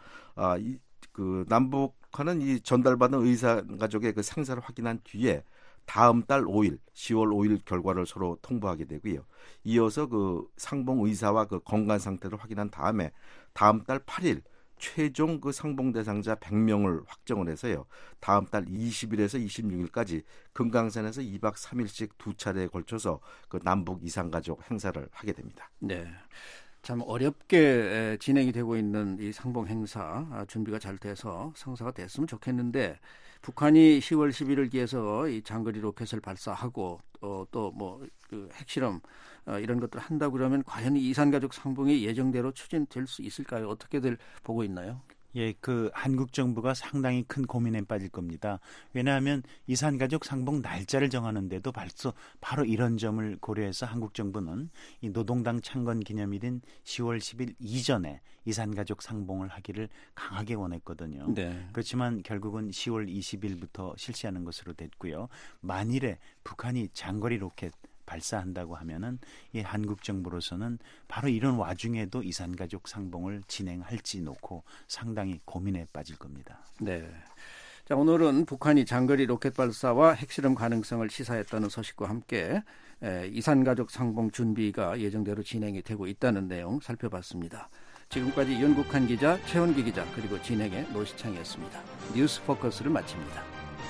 I: 남북한은 이 전달받은 이산가족의 생사를 확인한 뒤에 다음 달 5일, 10월 5일 결과를 서로 통보하게 되고요. 이어서 상봉 의사와 건강 상태를 확인한 다음에 다음 달 8일 최종 상봉 대상자 100명을 확정을 해서요. 다음 달 20일에서 26일까지 금강산에서 2박 3일씩 두 차례에 걸쳐서 남북 이산가족 행사를 하게 됩니다.
G: 네. 참 어렵게 진행이 되고 있는 이 상봉 행사 준비가 잘 돼서 성사가 됐으면 좋겠는데 북한이 10월 11일 기해서 이 장거리 로켓을 발사하고 또 핵실험 이런 것들을 한다고 그러면 과연 이산가족 상봉이 예정대로 추진될 수 있을까요? 어떻게들 보고 있나요?
H: 예, 한국 정부가 상당히 큰 고민에 빠질 겁니다. 왜냐하면 이산가족 상봉 날짜를 정하는데도 바로 이런 점을 고려해서 한국 정부는 이 노동당 창건 기념일인 10월 10일 이전에 이산가족 상봉을 하기를 강하게 원했거든요.
G: 네.
H: 그렇지만 결국은 10월 20일부터 실시하는 것으로 됐고요. 만일에 북한이 장거리 로켓 발사한다고 하면은 이 한국 정부로서는 바로 이런 와중에도 이산가족 상봉을 진행할지 놓고 상당히 고민에 빠질 겁니다.
G: 네. 자, 오늘은 북한이 장거리 로켓 발사와 핵실험 가능성을 시사했다는 소식과 함께 이산가족 상봉 준비가 예정대로 진행이 되고 있다는 내용 살펴봤습니다. 지금까지 윤국한 기자, 최원기 기자 그리고 진행의 노시창이었습니다. 뉴스 포커스를 마칩니다.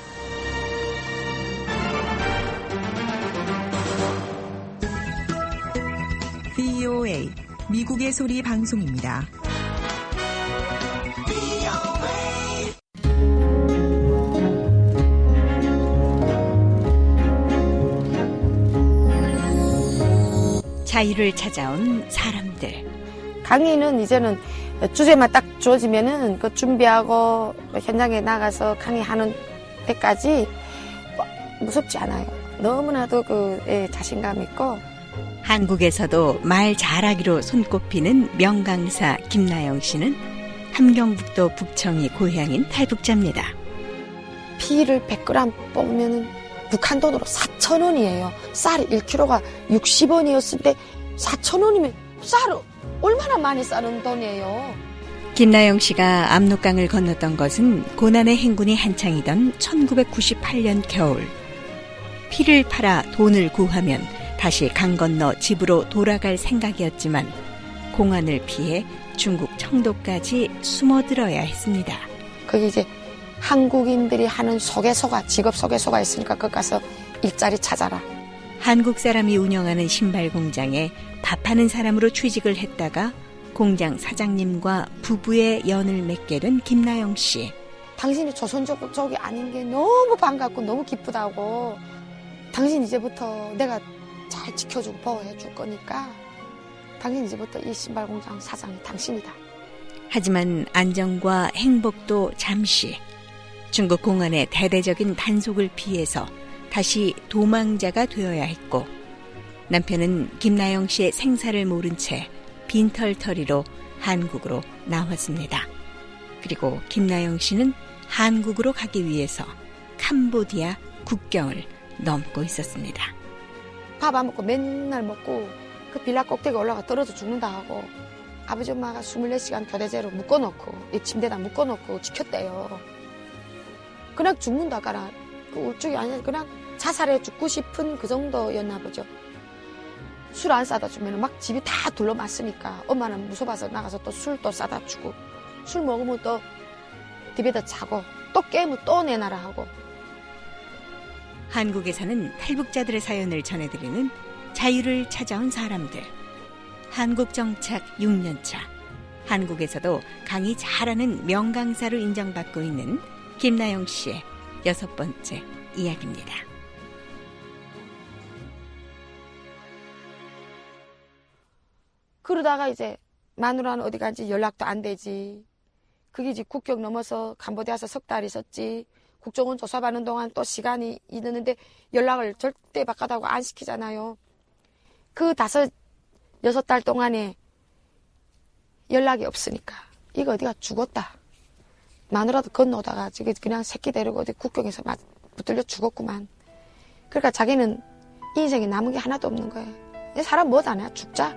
L: VOA 미국의 소리 방송입니다.
M: 자유를 찾아온 사람들.
N: 강의는 이제는 주제만 딱 주어지면은 준비하고 현장에 나가서 강의하는 때까지 무섭지 않아요. 너무나도 자신감 있고.
M: 한국에서도 말 잘하기로 손꼽히는 명강사 김나영 씨는 함경북도 북청이 고향인 탈북자입니다.
N: 피를 100g 뽑으면 북한 돈으로 4,000원이에요. 쌀이 1kg가 60원이었을 때 4,000원이면 쌀을 얼마나 많이 싸는 돈이에요.
M: 김나영 씨가 압록강을 건넜던 것은 고난의 행군이 한창이던 1998년 겨울. 피를 팔아 돈을 구하면 다시 강 건너 집으로 돌아갈 생각이었지만 공안을 피해 중국 청도까지 숨어들어야 했습니다.
N: 거기 이제 한국인들이 하는 소개소가 직업 소개소가 있으니까 거기 가서 일자리 찾아라.
M: 한국 사람이 운영하는 신발 공장에 밥하는 사람으로 취직을 했다가 공장 사장님과 부부의 연을 맺게 된 김나영 씨.
N: 당신이 조선족이 아닌 게 너무 반갑고 너무 기쁘다고. 당신 이제부터 내가 잘 지켜주고 보호해 줄 거니까 당신 이제부터 이 신발 공장 사장이 당신이다.
M: 하지만 안정과 행복도 잠시. 중국 공안의 대대적인 단속을 피해서 다시 도망자가 되어야 했고, 남편은 김나영 씨의 생사를 모른 채 빈털터리로 한국으로 나왔습니다. 그리고 김나영 씨는 한국으로 가기 위해서 캄보디아 국경을 넘고 있었습니다.
N: 밥 안 먹고 맨날 먹고 그 빌라 꼭대기 올라가 떨어져 죽는다 하고 아버지 엄마가 24시간 교대제로 묶어놓고 이 침대에다 묶어놓고 지켰대요. 그냥 죽는다거나 그 우측이 아니라 그냥 자살해 죽고 싶은 그 정도였나 보죠. 술 안 싸다 주면 막 집이 다 둘러맞으니까 엄마는 무서워서 나가서 또 술 또 싸다 주고, 술 먹으면 또 집에다 자고 또 깨면 또 내놔라 하고.
M: 한국에서는 탈북자들의 사연을 전해드리는 자유를 찾아온 사람들. 한국 정착 6년차. 한국에서도 강의 잘하는 명강사로 인정받고 있는 김나영 씨의 6번째 이야기입니다.
N: 그러다가 이제 마누라는 어디 간지 연락도 안 되지. 그게 이제 국경 넘어서 캄보디아에서 석 달 있었지. 국정원 조사받는 동안 또 시간이 있는데 연락을 절대 바꿔다고 안 시키잖아요. 그 5, 6달 동안에 연락이 없으니까 이거 어디가 죽었다. 마누라도 건너다가 지금 그냥 새끼 데리고 어디 국경에서 막 붙들려 죽었구만. 그러니까 자기는 이 인생에 남은 게 하나도 없는 거예요. 사람 뭐도 안 해. 죽자.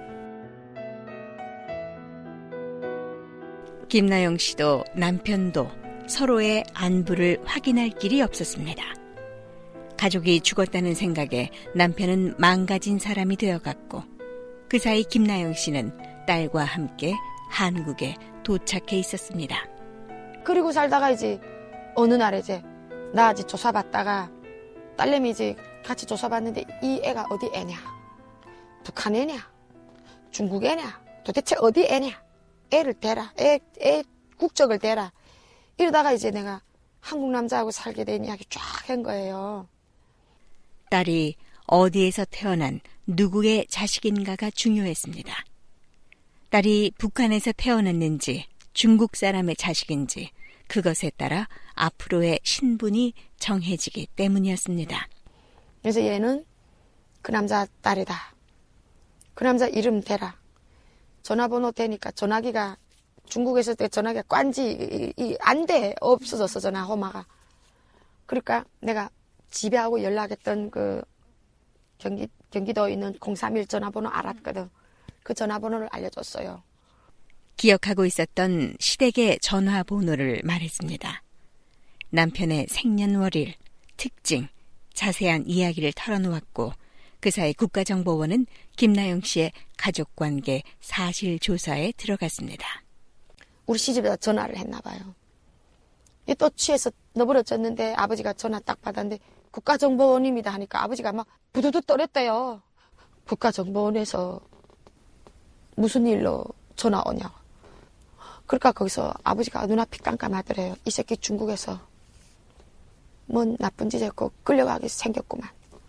M: 김나영 씨도 남편도 서로의 안부를 확인할 길이 없었습니다. 가족이 죽었다는 생각에 남편은 망가진 사람이 되어갔고, 그 사이 김나영 씨는 딸과 함께 한국에 도착해 있었습니다.
N: 그리고 살다가 이제 어느 날 이제 나 이제 조사받다가 딸내미 이제 같이 조사받는데 이 애가 어디 애냐? 북한 애냐? 중국 애냐? 도대체 어디 애냐? 애를 대라. 애 국적을 대라. 이러다가 이제 내가 한국 남자하고 살게 된 이야기 쫙 한 거예요.
M: 딸이 어디에서 태어난 누구의 자식인가가 중요했습니다. 딸이 북한에서 태어났는지 중국 사람의 자식인지 그것에 따라 앞으로의 신분이 정해지기 때문이었습니다.
N: 그래서 얘는 그 남자 딸이다. 그 남자 이름 대라. 전화번호 대니까 전화기가 중국에서 전화기가 꽌지 안 돼. 없어졌어 전화 호마가. 그러니까 내가 집에하고 연락했던 그 경기도에 있는 031 전화번호 알았거든. 그 전화번호를 알려줬어요.
M: 기억하고 있었던 시댁의 전화번호를 말했습니다. 남편의 생년월일, 특징, 자세한 이야기를 털어놓았고, 그 사이 국가정보원은 김나영 씨의 가족관계 사실조사에 들어갔습니다.
N: 우리 시집에다 전화를 했나 봐요. 또 취해서 너버려졌는데 아버지가 전화 딱 받았는데 국가정보원입니다 하니까 아버지가 막 부두두 떨었대요. 국가정보원에서 무슨 일로 전화 오냐고. 그러니까 거기서 아버지가 눈앞이 깜깜하더래요. 이 새끼 중국에서 뭔 나쁜 짓 했고 끌려가게 생겼구만.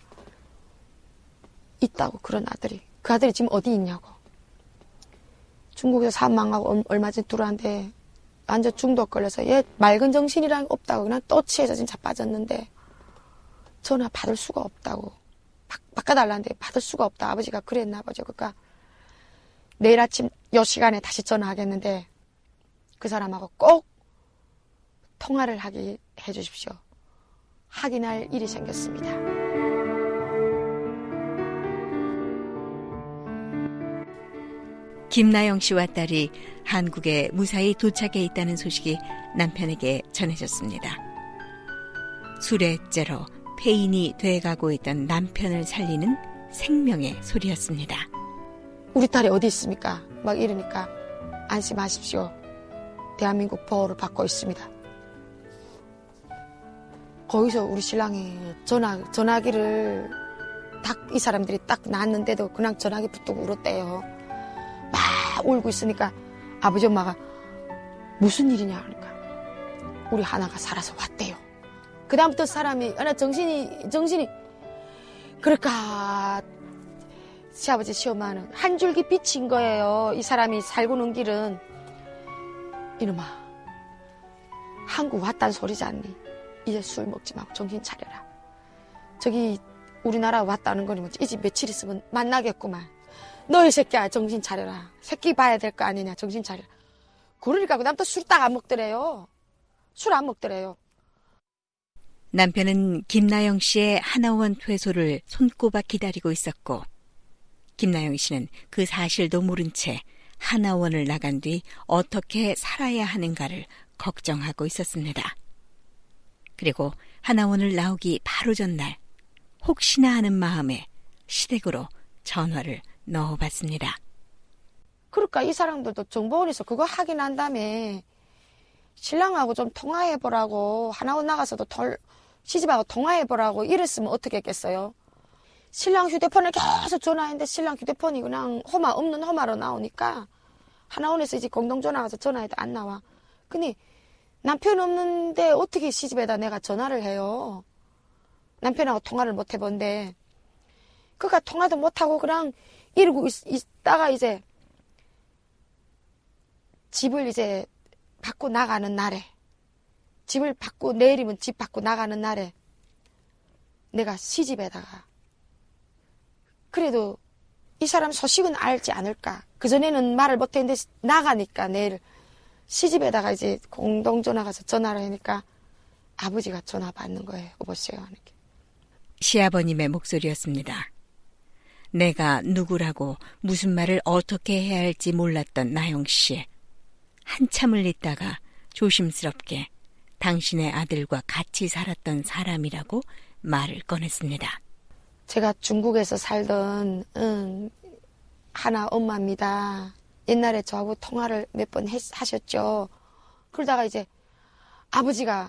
N: 있다고 그런 아들이. 그 아들이 지금 어디 있냐고. 중국에서 사업 망하고 얼마 전에 들어왔는데 완전 중독 걸려서 얘 맑은 정신이랑 없다고 그냥 또 취해서 지금 자빠졌는데 전화 받을 수가 없다고. 바꿔달라는데 받을 수가 없다. 아버지가 그랬나 보죠. 그러니까 내일 아침 요 시간에 다시 전화하겠는데 그 사람하고 꼭 통화를 하게 해주십시오. 확인할 일이 생겼습니다.
M: 김나영 씨와 딸이 한국에 무사히 도착해 있다는 소식이 남편에게 전해졌습니다. 수레째로 폐인이 돼가고 있던 남편을 살리는 생명의 소리였습니다.
N: 우리 딸이 어디 있습니까? 막 이러니까 안심하십시오. 대한민국 보호를 받고 있습니다. 거기서 우리 신랑이 전화기를 딱 이 사람들이 딱 낳았는데도 그냥 전화기 붙들고 울었대요. 막 울고 있으니까 아버지 엄마가 무슨 일이냐 그러니까 우리 하나가 살아서 왔대요. 그 다음부터 사람이 정신이 그러니까 시아버지 시엄마는 한 줄기 빛인 거예요. 이 사람이 살고 는 길은. 이놈아, 한국 왔단 소리지 않니? 이제 술 먹지 말고 정신 차려라. 저기 우리나라 왔다는 거니 뭐지? 이제 며칠 있으면 만나겠구만. 너 이 새끼야 정신 차려라. 새끼 봐야 될 거 아니냐 정신 차려라. 그러니까 그 다음부터 술 딱 안 먹더래요. 술 안 먹더래요.
M: 남편은 김나영 씨의 하나원 퇴소를 손꼽아 기다리고 있었고 김나영 씨는 그 사실도 모른 채 하나원을 나간 뒤 어떻게 살아야 하는가를 걱정하고 있었습니다. 그리고 하나원을 나오기 바로 전날 혹시나 하는 마음에 시댁으로 전화를 넣어봤습니다.
N: 그러니까 이 사람들도 정보원에서 그거 하긴 한 다음에 신랑하고 좀 통화해보라고 하나원 나가서도 시집하고 통화해보라고 이랬으면 어떻게 했겠어요? 신랑 휴대폰을 계속 전화했는데 신랑 휴대폰이 그냥 없는 호마로 나오니까 하나원에서 이제 공동전화 가서 전화해도 안 나와. 근데 남편 없는데 어떻게 시집에다 내가 전화를 해요? 남편하고 통화를 못 해본데 그가 통화도 못하고 그냥 이러고 있다가 이제 집을 이제 받고 나가는 날에 집을 받고 내일이면 집 받고 나가는 날에 내가 시집에다가 그래도 이 사람 소식은 알지 않을까. 그전에는 말을 못했는데 나가니까 내일 시집에다가 이제 공동전화 가서 전화를 하니까 아버지가 전화 받는 거예요. 여보세요. 이렇게.
M: 시아버님의 목소리였습니다. 내가 누구라고 무슨 말을 어떻게 해야 할지 몰랐던 나영 씨. 한참을 있다가 조심스럽게 당신의 아들과 같이 살았던 사람이라고 말을 꺼냈습니다.
N: 제가 중국에서 살던 하나 엄마입니다. 옛날에 저하고 통화를 몇 번 하셨죠. 그러다가 이제 아버지가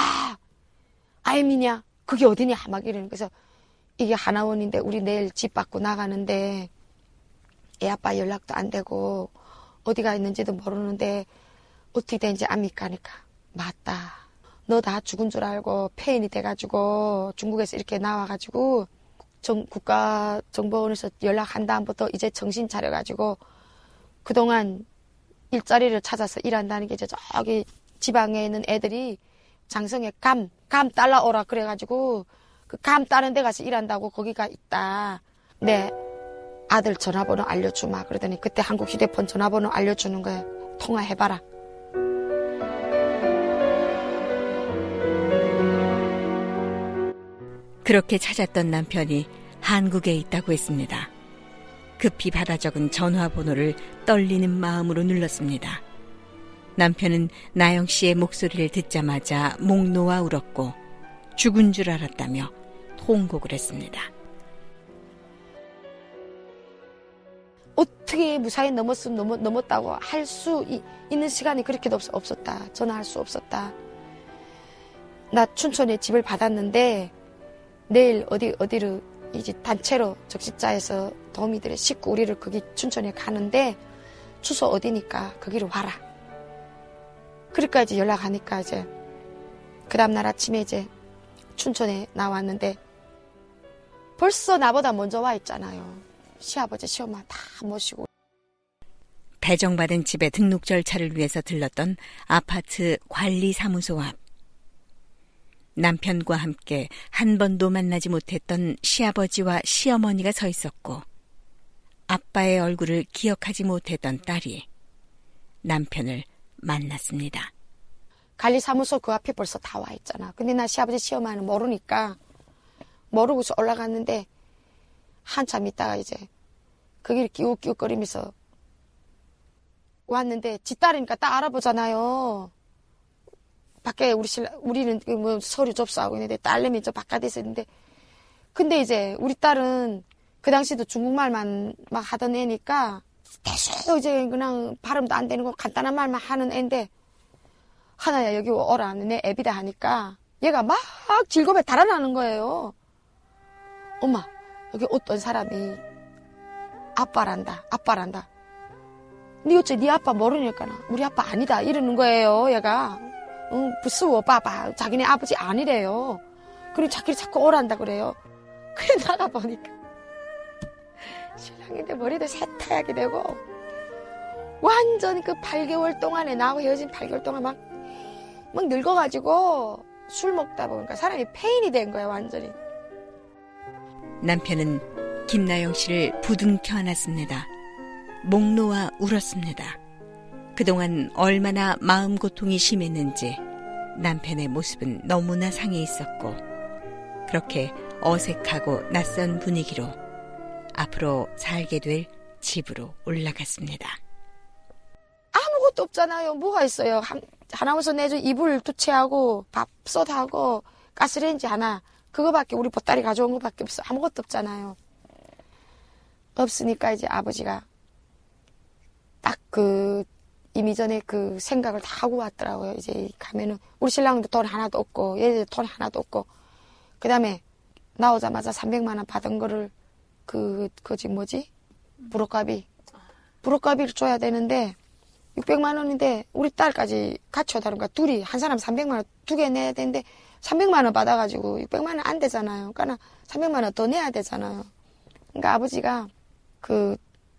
N: 아이미냐 그게 어디냐 막 이러는. 그래서 이게 하나원인데 우리 내일 집 받고 나가는데 애 아빠 연락도 안 되고 어디가 있는지도 모르는데 어떻게 되는지 압니까 하니까 맞다. 너 다 죽은 줄 알고 폐인이 돼가지고 중국에서 이렇게 나와가지고 국가정보원에서 연락한 다음부터 이제 정신 차려가지고 그동안 일자리를 찾아서 일한다는 게 이제 저기 지방에 있는 애들이 장성에 감 따라오라 그래가지고 그 감 따는 데 가서 일한다고 거기가 있다. 내 아들 전화번호 알려주마. 그러더니 그때 한국 휴대폰 전화번호 알려주는 거예요. 통화해봐라.
M: 그렇게 찾았던 남편이 한국에 있다고 했습니다. 급히 받아 적은 전화번호를 떨리는 마음으로 눌렀습니다. 남편은 나영 씨의 목소리를 듣자마자 목 놓아 울었고 죽은 줄 알았다며 통곡을 했습니다.
N: 어떻게 무사히 넘었으면 넘었다고 할 수 있는 시간이 그렇게도 없었다. 전화할 수 없었다. 나 춘천에 집을 받았는데 내일 어디로 이제 단체로 적십자에서 도우미들의 식구 우리를 거기 춘천에 가는데 주소 어디니까 거기로 와라. 그러니까 이제 연락하니까 이제 그 다음날 아침에 이제 춘천에 나왔는데 벌써 나보다 먼저 와 있잖아요. 시아버지 시엄마 다 모시고.
M: 배정받은 집의 등록 절차를 위해서 들렀던 아파트 관리사무소 앞. 남편과 함께 한 번도 만나지 못했던 시아버지와 시어머니가 서 있었고 아빠의 얼굴을 기억하지 못했던 딸이 남편을 만났습니다.
N: 관리사무소 그 앞에 벌써 다 와 있잖아. 근데 나 시아버지 시어머니는 모르고서 올라갔는데 한참 있다가 이제 거기를 끼욱끼욱거리면서 왔는데 지 딸이니까 딱 알아보잖아요. 밖에 우리는 뭐 서류 접수하고 있는데 딸내미 저 바깥에 있는데 근데 이제 우리 딸은 그 당시도 중국말만 막 하던 애니까 대충 이제 그냥 발음도 안 되는 거 간단한 말만 하는 애인데 하나야 여기 오라 내 애비다 하니까 얘가 막 즐거움에 달아나는 거예요. 엄마 여기 어떤 사람이 아빠란다. 니 어째 니 아빠 모르니까 우리 아빠 아니다 이러는 거예요. 얘가 부스워 빠빠 자기네 아버지 아니래요. 그리고 자꾸 오란다 그래요. 그래 나가보니까 신랑인데 머리도 새하얗게 되고 완전히 그 8개월 동안에 나하고 헤어진 8개월 동안 막 늙어가지고 술 먹다 보니까 사람이 폐인이 된 거야 완전히.
M: 남편은 김나영 씨를 부둥켜 안았습니다. 목 놓아 울었습니다. 그동안 얼마나 마음 고통이 심했는지 남편의 모습은 너무나 상해 있었고 그렇게 어색하고 낯선 분위기로 앞으로 살게 될 집으로 올라갔습니다.
N: 아무것도 없잖아요. 뭐가 있어요. 하나무서 내준 이불 2채하고 밥솥하고 가스레인지 하나 그거밖에 우리 보따리 가져온 거밖에 없어. 아무것도 없잖아요. 없으니까 이제 아버지가 딱 이미 전에 그 생각을 다 하고 왔더라고요. 이제 가면은 우리 신랑도 돈 하나도 없고 얘들 돈 하나도 없고 그다음에 나오자마자 300만 원 받은 거를 부록가비를 줘야 되는데 600만 원인데 우리 딸까지 같이 오다니까 둘이 한 사람 300만 원 2개 내야 되는데 300만 원 받아가지고 600만 원 안 되잖아요. 그러니까 300만 원 더 내야 되잖아요. 그러니까 아버지가 그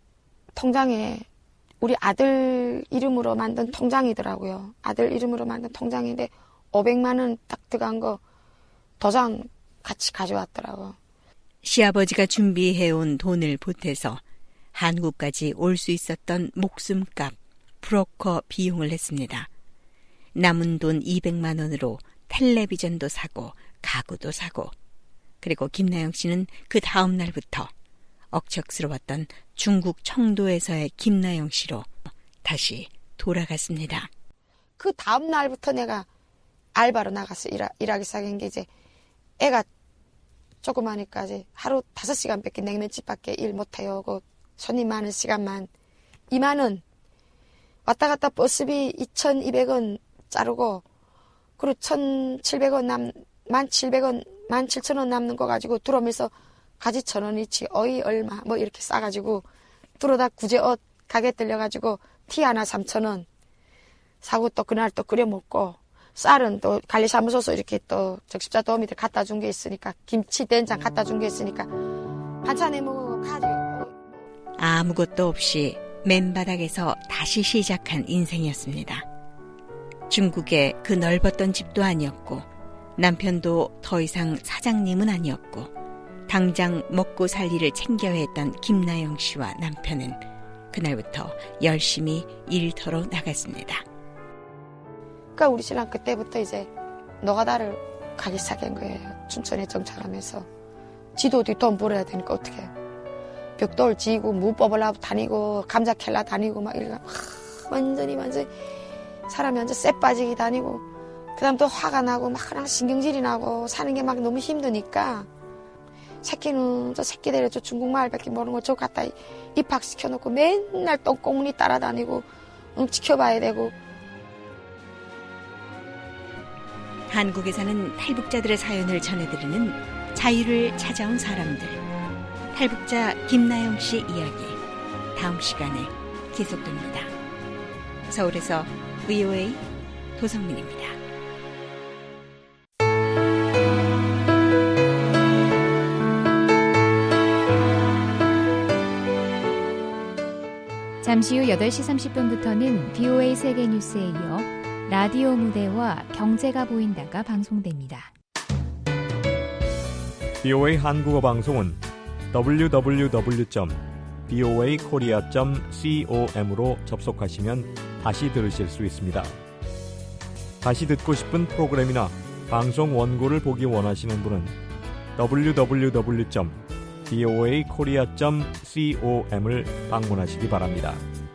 N: 통장에 우리 아들 이름으로 만든 통장이더라고요. 아들 이름으로 만든 통장인데 500만 원 딱 들어간 거 도장 같이 가져왔더라고요.
M: 시아버지가 준비해온 돈을 보태서 한국까지 올 수 있었던 목숨값 브로커 비용을 했습니다. 남은 돈 200만 원으로 텔레비전도 사고 가구도 사고 그리고 김나영 씨는 그 다음 날부터 억척스러웠던 중국 청도에서의 김나영 씨로 다시 돌아갔습니다.
N: 그 다음 날부터 내가 알바로 나갔어. 일하기 시작한 게 이제 애가 조그마니까 이제 하루 5시간밖에 냉면집밖에 일 못해요. 그 손님 많은 시간만 2만 원 왔다 갔다 버스비 2,200원 자르고 그리고 1,700원 17,000원 남는 거 가지고 들어오면서 가지 1,000원이치 어이 얼마 뭐 이렇게 싸가지고 들어다 구제 옷 가게 들려가지고 티 하나 3,000원 사고 또 그날 또 끓여 먹고 쌀은 또 관리사무소에서 이렇게 또 적십자 도우미들 갖다 준 게 있으니까 김치 된장 갖다 준 게 있으니까 반찬 해먹고 가지고
M: 아무것도 없이 맨바닥에서 다시 시작한 인생이었습니다. 중국의 그 넓었던 집도 아니었고 남편도 더 이상 사장님은 아니었고 당장 먹고 살 일을 챙겨야 했던 김나영 씨와 남편은 그날부터 열심히 일터로 나갔습니다.
N: 그러니까 우리 신랑 그때부터 이제 노가다를 가기 시작한 거예요. 춘천에 정착하면서 지도 뒤 돈 벌어야 되니까 어떻게 벽돌 지고 무 뽑으려고 다니고 감자 캘라 다니고 막 이러고 완전히 사람이 완전 쎄 빠지게 다니고 그다음 또 화가 나고 막 그냥 신경질이 나고 사는 게 막 너무 힘드니까 새끼는 저 새끼들이 저 중국말밖에 모르는 거 저 갖다 입학시켜놓고 맨날 똥꼬무니 따라다니고 지켜봐야 되고.
M: 한국에 사는 탈북자들의 사연을 전해드리는 자유를 찾아온 사람들. 탈북자 김나영 씨 이야기 다음 시간에 계속됩니다. 서울에서 VOA 도성민입니다.
E: 잠시 후 8시 30분부터는 VOA 세계뉴스에 이어 라디오 무대와 경제가 보인다가 방송됩니다.
D: VOA 한국어 방송은 www.voakorea.com으로 접속하시면 다시 들으실 수 있습니다. 다시 듣고 싶은 프로그램이나 방송 원고를 보기 원하시는 분은 www.voakorea.com을 방문하시기 바랍니다.